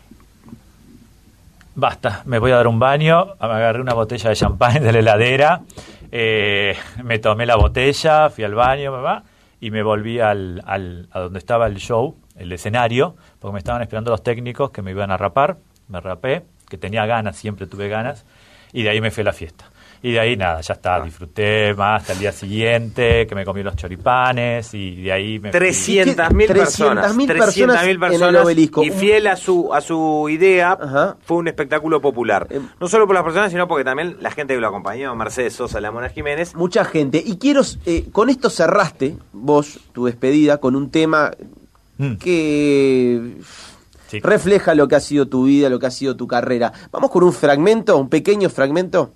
basta, me voy a dar un baño, me agarré una botella de champán de la heladera, eh, me tomé la botella, fui al baño, mamá, y me volví al, al, a donde estaba el show, el escenario, porque me estaban esperando los técnicos que me iban a rapar, me rapé, que tenía ganas, siempre tuve ganas, y de ahí me fui a la fiesta. Y de ahí nada, ya está, disfruté más hasta el día siguiente, que me comí los choripanes y de ahí me trescientas mil personas, trescientas mil personas y fiel a su a su idea. Ajá. Fue un espectáculo popular. Eh, no solo por las personas, sino porque también la gente que lo acompañó, Mercedes Sosa, la Mona Jiménez. Mucha gente. Y quiero, eh, con esto cerraste vos tu despedida con un tema mm. que... Sí. refleja lo que ha sido tu vida, lo que ha sido tu carrera. Vamos con un fragmento, un pequeño fragmento.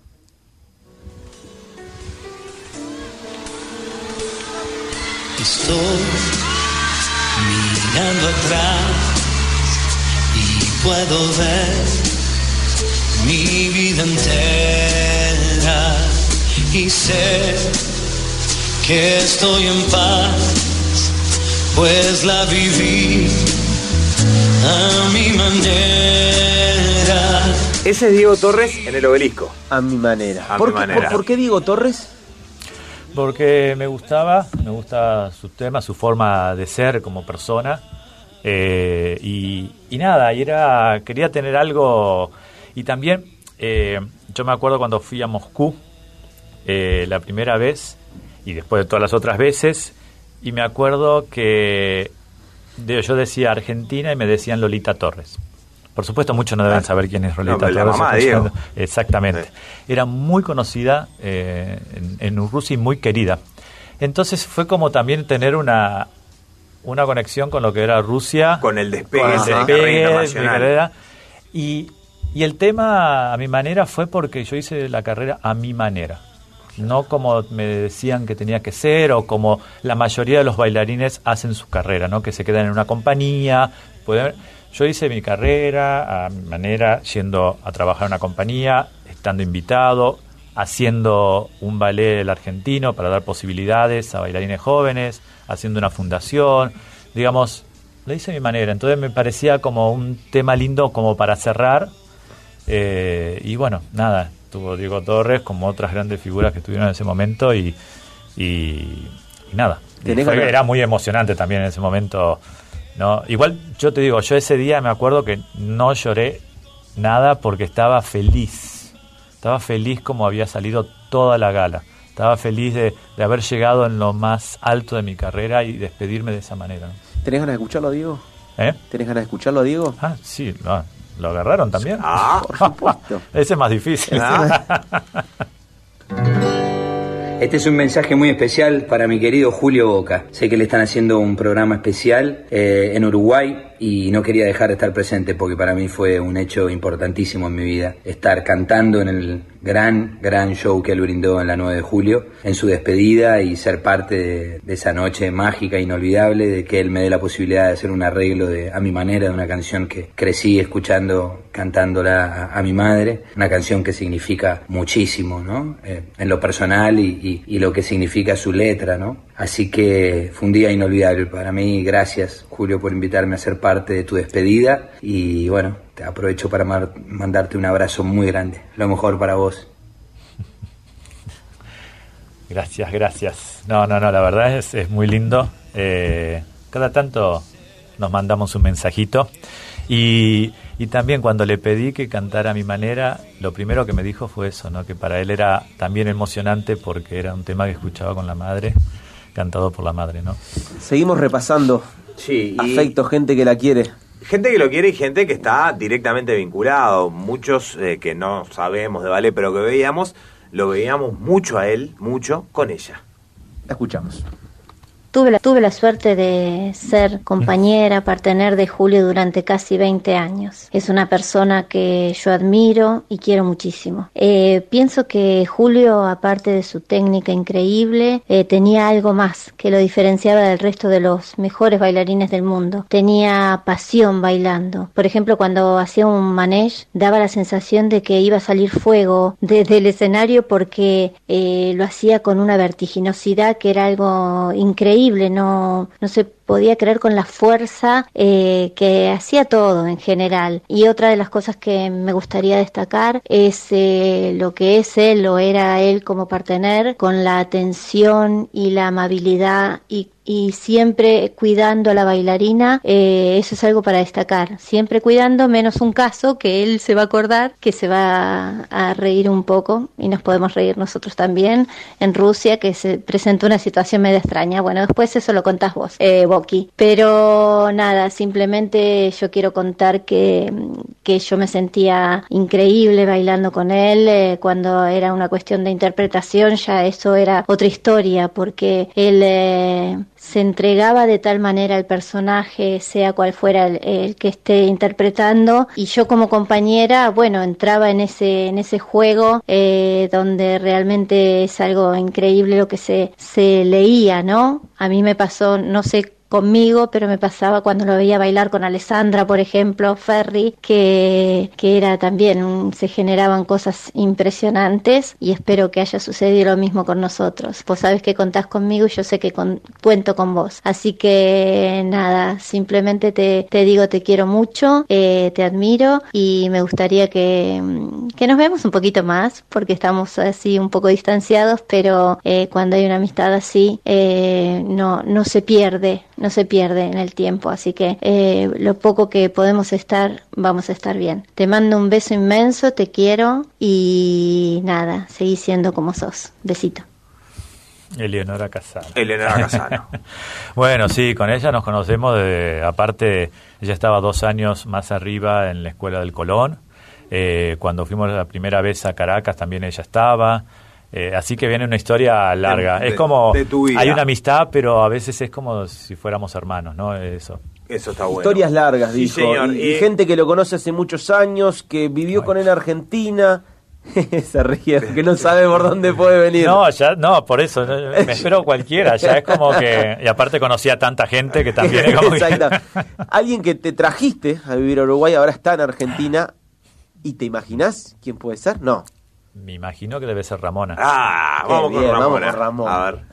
Estoy mirando atrás y puedo ver mi vida entera y sé que estoy en paz, pues la viví a mi manera. Ese es Diego Torres en el Obelisco. A mi manera. A ¿Por, mi qué, manera. Por, ¿Por qué Diego Torres? Porque me gustaba, me gusta su tema, su forma de ser como persona. Eh, y, y nada, y era, quería tener algo. Y también, eh, yo me acuerdo cuando fui a Moscú eh, la primera vez, y después de todas las otras veces, y me acuerdo que de, yo decía Argentina y me decían Lolita Torres. Por supuesto, muchos no deben saber quién es Lolita no, Torres. La mamá, Diego. Exactamente. Sí. Era muy conocida eh, en, en Rusia y muy querida. Entonces fue como también tener una una conexión con lo que era Rusia. Con el despegue, con el despegue internacional. Mi carrera. Y, y el tema, a mi manera, fue porque yo hice la carrera a mi manera. no como me decían que tenía que ser o como la mayoría de los bailarines hacen su carrera, ¿no? Que se quedan en una compañía. Pueden... Yo hice mi carrera a mi manera, yendo a trabajar en una compañía, estando invitado, haciendo un ballet argentino para dar posibilidades a bailarines jóvenes, haciendo una fundación, digamos, lo hice a mi manera. Entonces me parecía como un tema lindo como para cerrar. Eh, y bueno, nada, estuvo Diego Torres como otras grandes figuras que estuvieron en ese momento y, y, y nada. Y fue, era muy emocionante también en ese momento, ¿no? Igual yo te digo, yo ese día me acuerdo que no lloré nada porque estaba feliz. Estaba feliz como había salido toda la gala. Estaba feliz de, de haber llegado en lo más alto de mi carrera y despedirme de esa manera, ¿no? ¿Tenés ganas de escucharlo, Diego? ¿Eh? ¿Tenés ganas de escucharlo, Diego? Ah, sí, no, ¿lo agarraron también? Ah, por supuesto. Ese es más difícil. Ah. Este es un mensaje muy especial para mi querido Julio Boca. Sé que le están haciendo un programa especial eh, en Uruguay y no quería dejar de estar presente porque para mí fue un hecho importantísimo en mi vida. Estar cantando en el gran, gran show que él brindó en la nueve de julio, en su despedida y ser parte de, de esa noche mágica, inolvidable, de que él me dé la posibilidad de hacer un arreglo de, a mi manera de una canción que crecí escuchando, cantándola a, a mi madre. Una canción que significa muchísimo, ¿no? Eh, en lo personal y, y, y lo que significa su letra, ¿no? Así que fue un día inolvidable para mí. Gracias, Julio, por invitarme a ser parte de tu despedida y bueno, te aprovecho para mar- mandarte un abrazo muy grande. Lo mejor para vos. Gracias, gracias. No, no, no, la verdad es, es muy lindo. Eh, cada tanto nos mandamos un mensajito y, y también cuando le pedí que cantara a mi manera, lo primero que me dijo fue eso, ¿no? Que para él era también emocionante porque era un tema que escuchaba con la madre, cantado por la madre, ¿no? Seguimos repasando. Sí, y afecto, gente que la quiere. Gente que lo quiere y gente que está directamente vinculado. Muchos eh, que no sabemos de ballet, pero que veíamos, lo veíamos mucho a él, mucho con ella. La escuchamos. Tuve la, tuve la suerte de ser compañera, partener de Julio durante casi veinte años. Es una persona que yo admiro y quiero muchísimo. Eh, pienso que Julio, aparte de su técnica increíble, eh, tenía algo más que lo diferenciaba del resto de los mejores bailarines del mundo. Tenía pasión bailando. Por ejemplo, cuando hacía un manège, daba la sensación de que iba a salir fuego desde el escenario porque eh, lo hacía con una vertiginosidad que era algo increíble. No, no se podía creer con la fuerza eh, que hacía todo en general. Y otra de las cosas que me gustaría destacar es eh, lo que es él o era él como partener, con la atención y la amabilidad y y siempre cuidando a la bailarina. Eh, eso es algo para destacar, siempre cuidando, menos un caso que él se va a acordar, que se va a, a reír un poco y nos podemos reír nosotros también, en Rusia, que se presentó una situación medio extraña. Bueno, después eso lo contás vos, eh, Boqui, pero nada, simplemente yo quiero contar que, que yo me sentía increíble bailando con él. Eh, cuando era una cuestión de interpretación ya eso era otra historia, porque él eh, se entregaba de tal manera al personaje, sea cual fuera el, el que esté interpretando, y yo como compañera, bueno, entraba en ese en ese juego eh, donde realmente es algo increíble lo que se se leía, ¿no? A mí me pasó, no sé conmigo, pero me pasaba cuando lo veía bailar con Alessandra, por ejemplo, Ferri, que, que era también, un, se generaban cosas impresionantes, y espero que haya sucedido lo mismo con nosotros. Vos sabés que contás conmigo y yo sé que con, cuento con vos. Así que nada, simplemente te, te digo te quiero mucho, eh, te admiro y me gustaría que, que nos veamos un poquito más, porque estamos así un poco distanciados, pero eh, cuando hay una amistad así, eh, no, no se pierde, no se pierde en el tiempo, así que eh, lo poco que podemos estar, vamos a estar bien. Te mando un beso inmenso, te quiero y nada, seguí siendo como sos. Besito. Eleonora Casano. Eleonora Casano. Bueno, sí, con ella nos conocemos, de, aparte, ella estaba dos años más arriba en la Escuela del Colón. Eh, cuando fuimos la primera vez a Caracas también ella estaba. Eh, así que viene una historia larga. De, es como, de tu vida. Hay una amistad, pero a veces es como si fuéramos hermanos, ¿no? Eso. Eso está bueno. Historias largas, sí, dijo. señor. Y, y eh... gente que lo conoce hace muchos años, que vivió bueno. con él en Argentina, Se ríe, que no sabe por dónde puede venir. No, ya, no, por eso, no, me espero cualquiera, ya es como que, y aparte conocí a tanta gente que también es como que... Exacto. Alguien que te trajiste a vivir a Uruguay, ahora está en Argentina, ¿y te imaginás quién puede ser? No. Me imagino que debe ser Ramona. Ah, vamos Qué bien, con Ramona. vamos con Ramona. A ver.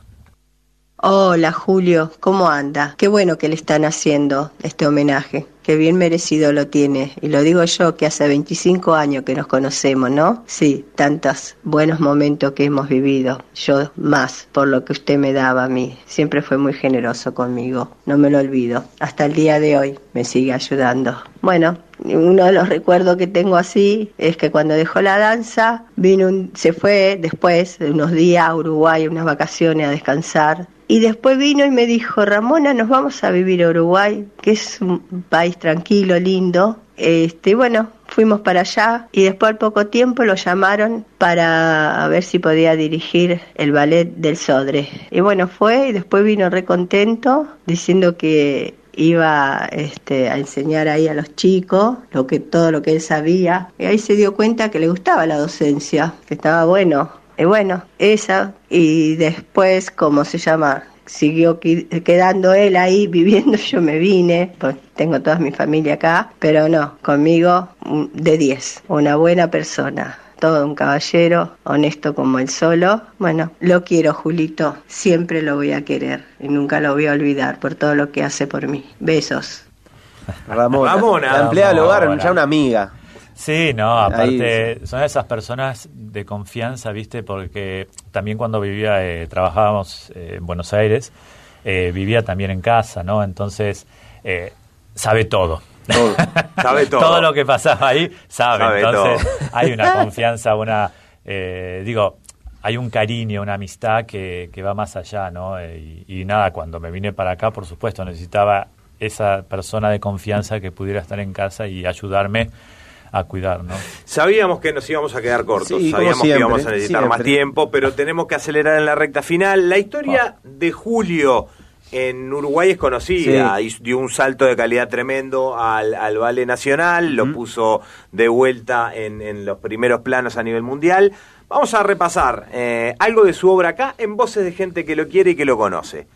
Hola Julio, ¿cómo anda? Qué bueno que le están haciendo este homenaje, que bien merecido lo tiene. Y lo digo yo que hace veinticinco años que nos conocemos, ¿no? Sí, tantos buenos momentos que hemos vivido. Yo más por lo que usted me daba a mí. Siempre fue muy generoso conmigo, no me lo olvido. Hasta el día de hoy me sigue ayudando. Bueno, uno de los recuerdos que tengo así es que cuando dejó la danza, vino un, se fue después de unos días a Uruguay, unas vacaciones a descansar. Y después vino y me dijo, Ramona, nos vamos a vivir a Uruguay, que es un país tranquilo, lindo. Este, bueno, fuimos para allá y después al poco tiempo lo llamaron para ver si podía dirigir el ballet del Sodre. Y bueno, fue y después vino re contento diciendo que iba este, a enseñar ahí a los chicos lo que, todo lo que él sabía. Y ahí se dio cuenta que le gustaba la docencia, que estaba bueno. Y bueno, esa, y después, ¿cómo se llama? Siguió quedando él ahí viviendo, yo me vine, pues tengo toda mi familia acá, pero no, conmigo de diez, una buena persona, todo un caballero, honesto como él solo. Bueno, lo quiero, Julito, siempre lo voy a querer y nunca lo voy a olvidar por todo lo que hace por mí. Besos. Ramona, Ramona. la empleada del hogar, Ramona. ya una amiga. Sí, no, aparte Ahí. son esas personas de confianza, ¿viste? Porque también cuando vivía, eh, trabajábamos eh, en Buenos Aires, eh, vivía también en casa, ¿no? Entonces, eh, sabe todo. Todo. Sabe todo. Todo lo que pasaba ahí, sabe. Sabe Entonces, todo. hay una confianza, una, eh, digo, hay un cariño, una amistad que, que va más allá, ¿no? Eh, y, y nada, cuando me vine para acá, por supuesto, necesitaba esa persona de confianza que pudiera estar en casa y ayudarme a cuidar, ¿no? Sabíamos que nos íbamos a quedar cortos, Sí, como sabíamos siempre, que íbamos a necesitar siempre. más tiempo, pero tenemos que acelerar en la recta final. La historia de Julio en Uruguay es conocida, Sí. y dio un salto de calidad tremendo al, al ballet nacional, lo puso de vuelta en, en los primeros planos a nivel mundial. Vamos a repasar eh, algo de su obra acá en voces de gente que lo quiere y que lo conoce.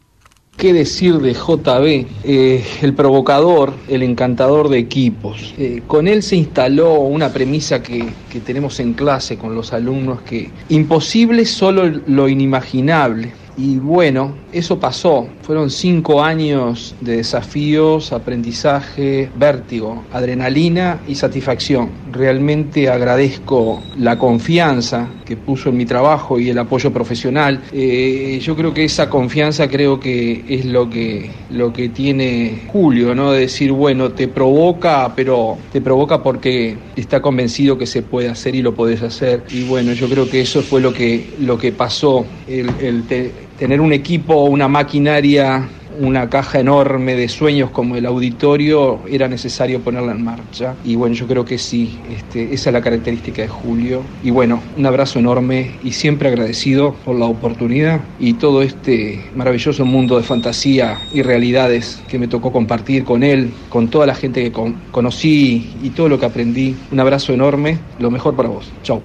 ¿Qué decir de J B? Eh, el provocador, el encantador de equipos. Eh, con él se instaló una premisa que, que tenemos en clase con los alumnos, que imposible solo lo inimaginable. Y bueno, eso pasó. Fueron cinco años de desafíos, aprendizaje, vértigo, adrenalina y satisfacción. Realmente agradezco la confianza que puso en mi trabajo y el apoyo profesional. Eh, yo creo que esa confianza creo que es lo que, lo que tiene Julio, ¿no? De decir, bueno, te provoca, pero te provoca porque está convencido que se puede hacer y lo podés hacer. Y bueno, yo creo que eso fue lo que, lo que pasó. El, el te, Tener un equipo, una maquinaria, una caja enorme de sueños como el auditorio, era necesario ponerla en marcha. Y bueno, yo creo que sí, este, esa es la característica de Julio. Y bueno, un abrazo enorme y siempre agradecido por la oportunidad y todo este maravilloso mundo de fantasía y realidades que me tocó compartir con él, con toda la gente que con, conocí y todo lo que aprendí. Un abrazo enorme, lo mejor para vos. Chau.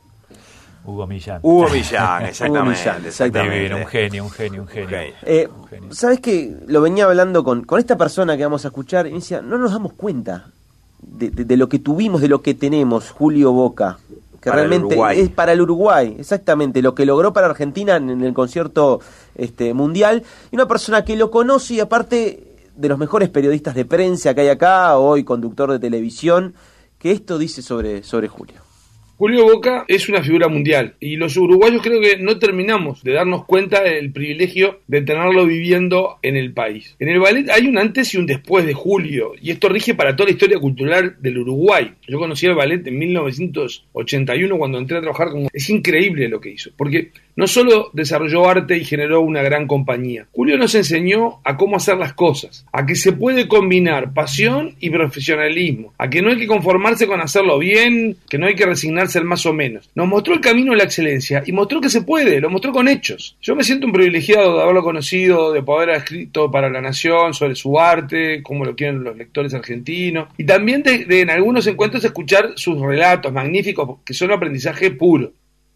Hugo Millán. Hugo Millán, exactamente. Hugo Millán, exactamente. Divino, un genio, un genio, un genio. Eh, ¿Sabes qué? Lo venía hablando con, con esta persona que vamos a escuchar y me decía, no nos damos cuenta de, de, de lo que tuvimos, de lo que tenemos, Julio Boca, que Para el realmente Uruguay. es para el Uruguay, exactamente, lo que logró para Argentina en, en el concierto este, mundial, y una persona que lo conoce y aparte de los mejores periodistas de prensa que hay acá, hoy conductor de televisión, que esto dice sobre, sobre Julio. Julio Boca es una figura mundial y los uruguayos creo que no terminamos de darnos cuenta del privilegio de tenerlo viviendo en el país. En el ballet hay un antes y un después de Julio y esto rige para toda la historia cultural del Uruguay. Yo conocí el ballet en mil novecientos ochenta y uno cuando entré a trabajar con... Es increíble lo que hizo, porque no solo desarrolló arte y generó una gran compañía. Julio nos enseñó a cómo hacer las cosas, a que se puede combinar pasión y profesionalismo, a que no hay que conformarse con hacerlo bien, que no hay que resignarse al más o menos. Nos mostró el camino de la excelencia y mostró que se puede, lo mostró con hechos. Yo me siento un privilegiado de haberlo conocido, de poder haber escrito para La Nación sobre su arte, cómo lo quieren los lectores argentinos, y también de, de en algunos encuentros escuchar sus relatos magníficos, que son aprendizaje puro.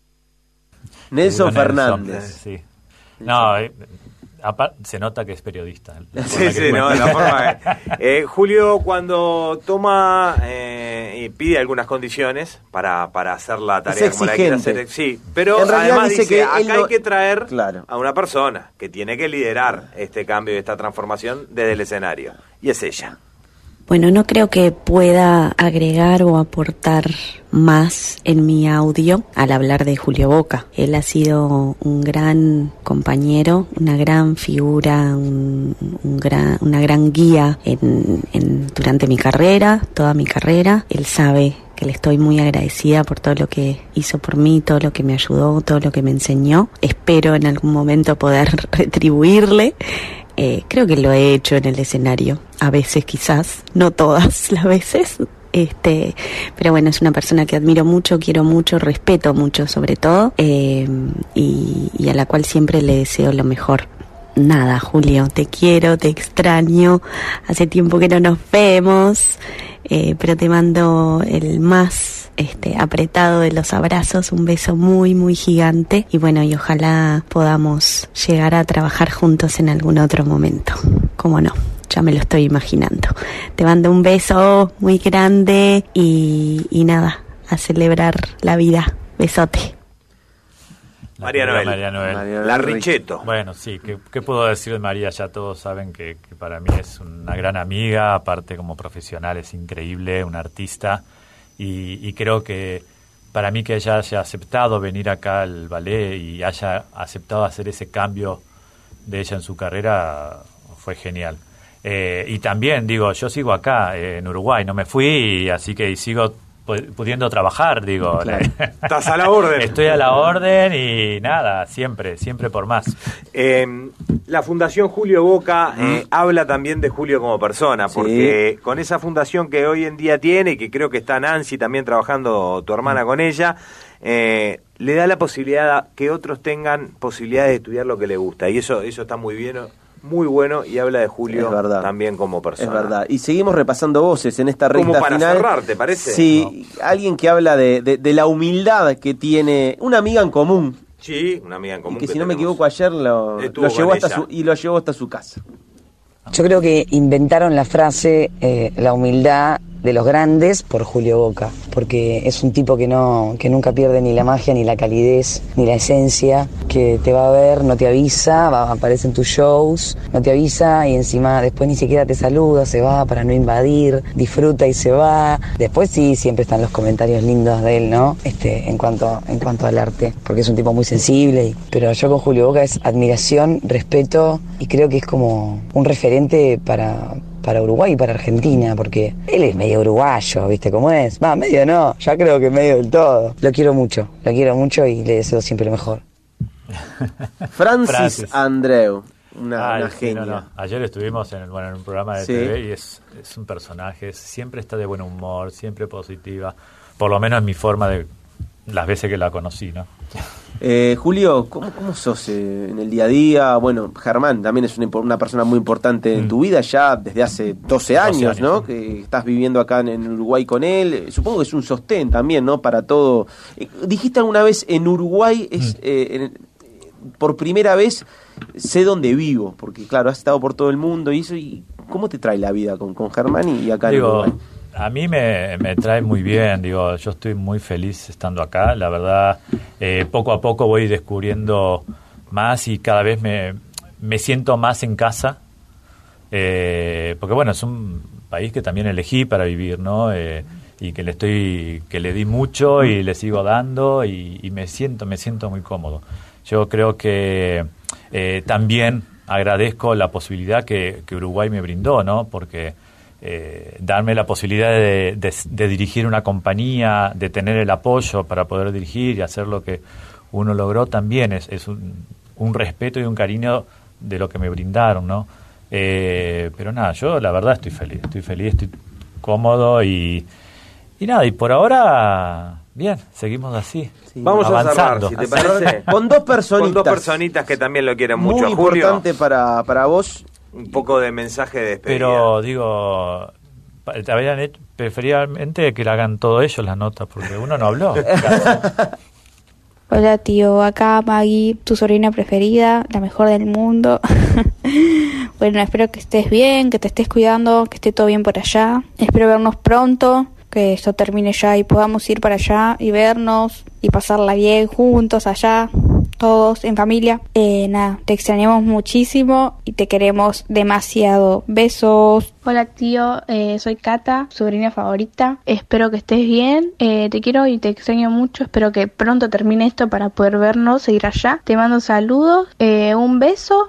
Nelson Fernández. Sí. No, eh, aparte, se nota que es periodista. Sí, sí, no, la forma que, eh, Julio, cuando toma eh, y pide algunas condiciones para, para hacer la tarea es como la quiere hacer, sí, pero además dice, dice que acá no... hay que traer claro. a una persona que tiene que liderar este cambio y esta transformación desde el escenario, y es ella. Bueno, no creo que pueda agregar o aportar más en mi audio al hablar de Julio Boca. Él ha sido un gran compañero, una gran figura, un, un gran, una gran guía en, en, durante mi carrera, toda mi carrera. Él sabe que le estoy muy agradecida por todo lo que hizo por mí, todo lo que me ayudó, todo lo que me enseñó. Espero en algún momento poder retribuirle. Eh, creo que lo he hecho en el escenario, a veces quizás, no todas las veces, este, pero bueno, es una persona que admiro mucho, quiero mucho, respeto mucho sobre todo, eh, y, y a la cual siempre le deseo lo mejor. Nada, Julio, te quiero, te extraño, hace tiempo que no nos vemos, eh, pero te mando el más este apretado de los abrazos, un beso muy muy gigante, y bueno, y ojalá podamos llegar a trabajar juntos en algún otro momento, cómo no, ya me lo estoy imaginando. Te mando un beso muy grande y, y nada, a celebrar la vida, besote. María Noel. María Noel. María La Richetto. Bueno, sí, ¿qué, qué puedo decir de María? Ya todos saben que, que para mí es una gran amiga, aparte como profesional es increíble, una artista, y, y creo que para mí que ella haya aceptado venir acá al ballet y haya aceptado hacer ese cambio de ella en su carrera fue genial. Eh, y también, digo, yo sigo acá eh, en Uruguay, no me fui, y así que y sigo pudiendo trabajar, digo. Claro. Estás a la orden. Estoy a la orden y nada, siempre, siempre por más. Eh, la Fundación Julio Boca eh, habla también de Julio como persona, porque sí. con esa fundación que hoy en día tiene, y que creo que está Nancy también trabajando, tu hermana, con ella, eh, le da la posibilidad a que otros tengan posibilidades de estudiar lo que les gusta, y eso, eso está muy bien, muy bueno, y habla de Julio también como persona. Es verdad. Y seguimos repasando voces en esta recta como para final. cerrar, ¿te parece? Sí, no. Alguien que habla de, de, de la humildad que tiene una amiga en común. Sí, una amiga en común. Y que, que si no tenemos. me equivoco ayer lo, lo llevó hasta su, y lo llevó hasta su casa. Yo creo que inventaron la frase eh, la humildad de los grandes por Julio Boca, porque es un tipo que no que nunca pierde ni la magia, ni la calidez, ni la esencia, que te va a ver, no te avisa, va, aparece en tus shows, no te avisa y encima después ni siquiera te saluda, se va para no invadir, disfruta y se va. Después sí, siempre están los comentarios lindos de él, ¿no? Este, en cuanto en cuanto al arte, porque es un tipo muy sensible, y, pero yo con Julio Boca es admiración, respeto, y creo que es como un referente para para Uruguay y para Argentina, porque él es medio uruguayo, ¿viste cómo es? Va, medio no, ya creo que medio del todo. Lo quiero mucho, lo quiero mucho y le deseo siempre lo mejor. Francis, Francis. Andreu, una, Ay, una sí, genia. No, no. Ayer estuvimos en, el, bueno, en un programa de sí. T V y es, es un personaje, siempre está de buen humor, siempre positiva, por lo menos en mi forma de las veces que la conocí, ¿no? Eh, Julio, ¿cómo, cómo sos eh, en el día a día? Bueno, Germán también es una, una persona muy importante en mm. tu vida ya desde hace doce años, años ¿no? Sí. Que estás viviendo acá en, en Uruguay con él. Eh, supongo que es un sostén también, ¿no? Para todo. Eh, dijiste alguna vez, en Uruguay es mm. eh, en, por primera vez sé dónde vivo, porque claro, has estado por todo el mundo y eso. Y ¿cómo te trae la vida con, con Germán y, y acá Digo, en Uruguay? A mí me, me trae muy bien, digo, yo estoy muy feliz estando acá, la verdad, eh, poco a poco voy descubriendo más y cada vez me, me siento más en casa, eh, porque bueno, es un país que también elegí para vivir, ¿no? Eh, y que le estoy, que le di mucho y le sigo dando y, y me siento, me siento muy cómodo. Yo creo que eh, también agradezco la posibilidad que, que Uruguay me brindó, ¿no? Porque Eh, darme la posibilidad de, de, de dirigir una compañía, de tener el apoyo para poder dirigir y hacer lo que uno logró también es, es un, un respeto y un cariño de lo que me brindaron, ¿no? Eh, pero nada, yo la verdad estoy feliz, estoy feliz, estoy cómodo y, y nada, y por ahora, bien, seguimos así. Sí. Vamos avanzando. a cerrar, si te parece. Con dos personitas. Con dos personitas que también lo quieren mucho. Muy Julio, importante para, para vos. un poco de mensaje de despedida. Pero digo, te habrían hecho, preferiblemente que la hagan todo ellos las notas, porque uno no habló. Hola tío, acá Maggie, tu sobrina preferida, la mejor del mundo. Bueno, espero que estés bien, que te estés cuidando, que esté todo bien por allá. Espero vernos pronto, que esto termine ya y podamos ir para allá y vernos y pasarla bien juntos allá, todos en familia. Eh, nada, te extrañamos muchísimo y te queremos demasiado. Besos. Hola tío, eh, soy Cata, sobrina favorita. Espero que estés bien. Eh, te quiero y te extraño mucho. Espero que pronto termine esto para poder vernos, seguir allá. Te mando saludos, eh, un beso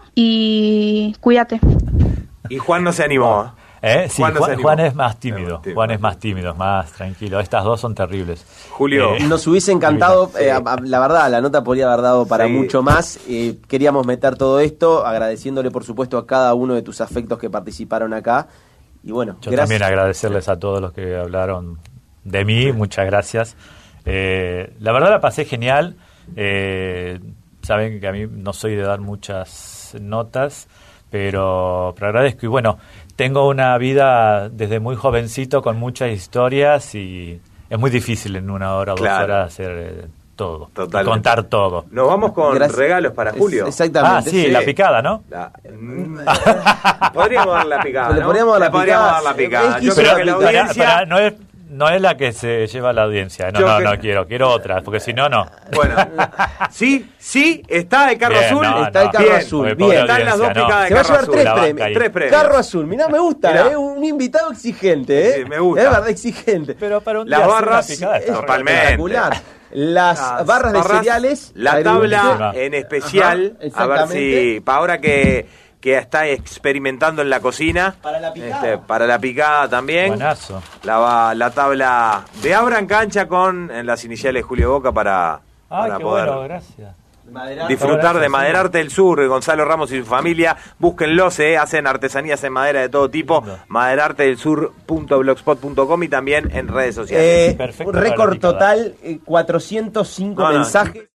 y cuídate. Y Juan no se animó. ¿Eh? Sí, Juan, no Juan, Juan es más tímido, Juan es más tímido, más tranquilo. Estas dos son terribles. Julio, Eh, Nos hubiese encantado, Sí. eh, a- a- la verdad, la nota podría haber dado para Sí. mucho más. Eh, queríamos meter todo esto, agradeciéndole por supuesto a cada uno de tus afectos que participaron acá. Y bueno, Yo gracias. también agradecerles a todos los que hablaron de mí, muchas gracias. Eh, la verdad la pasé genial. Eh, saben que a mí no soy de dar muchas notas, pero, pero agradezco. Y bueno, tengo una vida desde muy jovencito con muchas historias y es muy difícil en una hora o dos Claro. horas hacer eh, todo, Totalmente. contar todo. nos vamos con Gracias. regalos para Julio. Es- exactamente. Ah, sí, la picada, ¿no? La- Mm. Podríamos dar la picada, Le ¿no? podríamos dar la Le podríamos picada. dar la picada. Él Yo quiso creo la que la picada. audiencia... Pará, no es no es la que se lleva la audiencia. No, Yo no, que- no quiero, quiero otra, porque si no, no. Bueno, sí, sí, está el carro Bien, azul. no, Está el no. carro Bien, azul. porque Bien. pobre Están las dos audiencia, no. picadas de Se va a carro llevar azul. tres la banca premios. ahí. Tres premios. Carro azul, mirá, me gusta, Mirá. ¿eh? Un invitado exigente, ¿eh? Sí, me gusta. Es verdad, exigente. Pero para un Las día hacer barras, una picada está totalmente. Espectacular. Las, Las barras de barras, cereales. La agridulce. tabla en especial, Ajá, a ver exactamente. si, para ahora que, que está experimentando en la cocina, Para la picada. este, para la picada también, Buenazo. la, va- la tabla de Abran Cancha con en las iniciales Julio Boca para, Ah, para qué poder bueno, gracias. disfrutar de Maderarte del Sur, Gonzalo Ramos y su familia. Búsquenlos, eh, hacen artesanías en madera de todo tipo. maderarte del sur punto blogspot punto com y también en redes sociales. Eh, Perfecto un para la récord picada. total, eh, cuatrocientos cinco No, no. mensajes.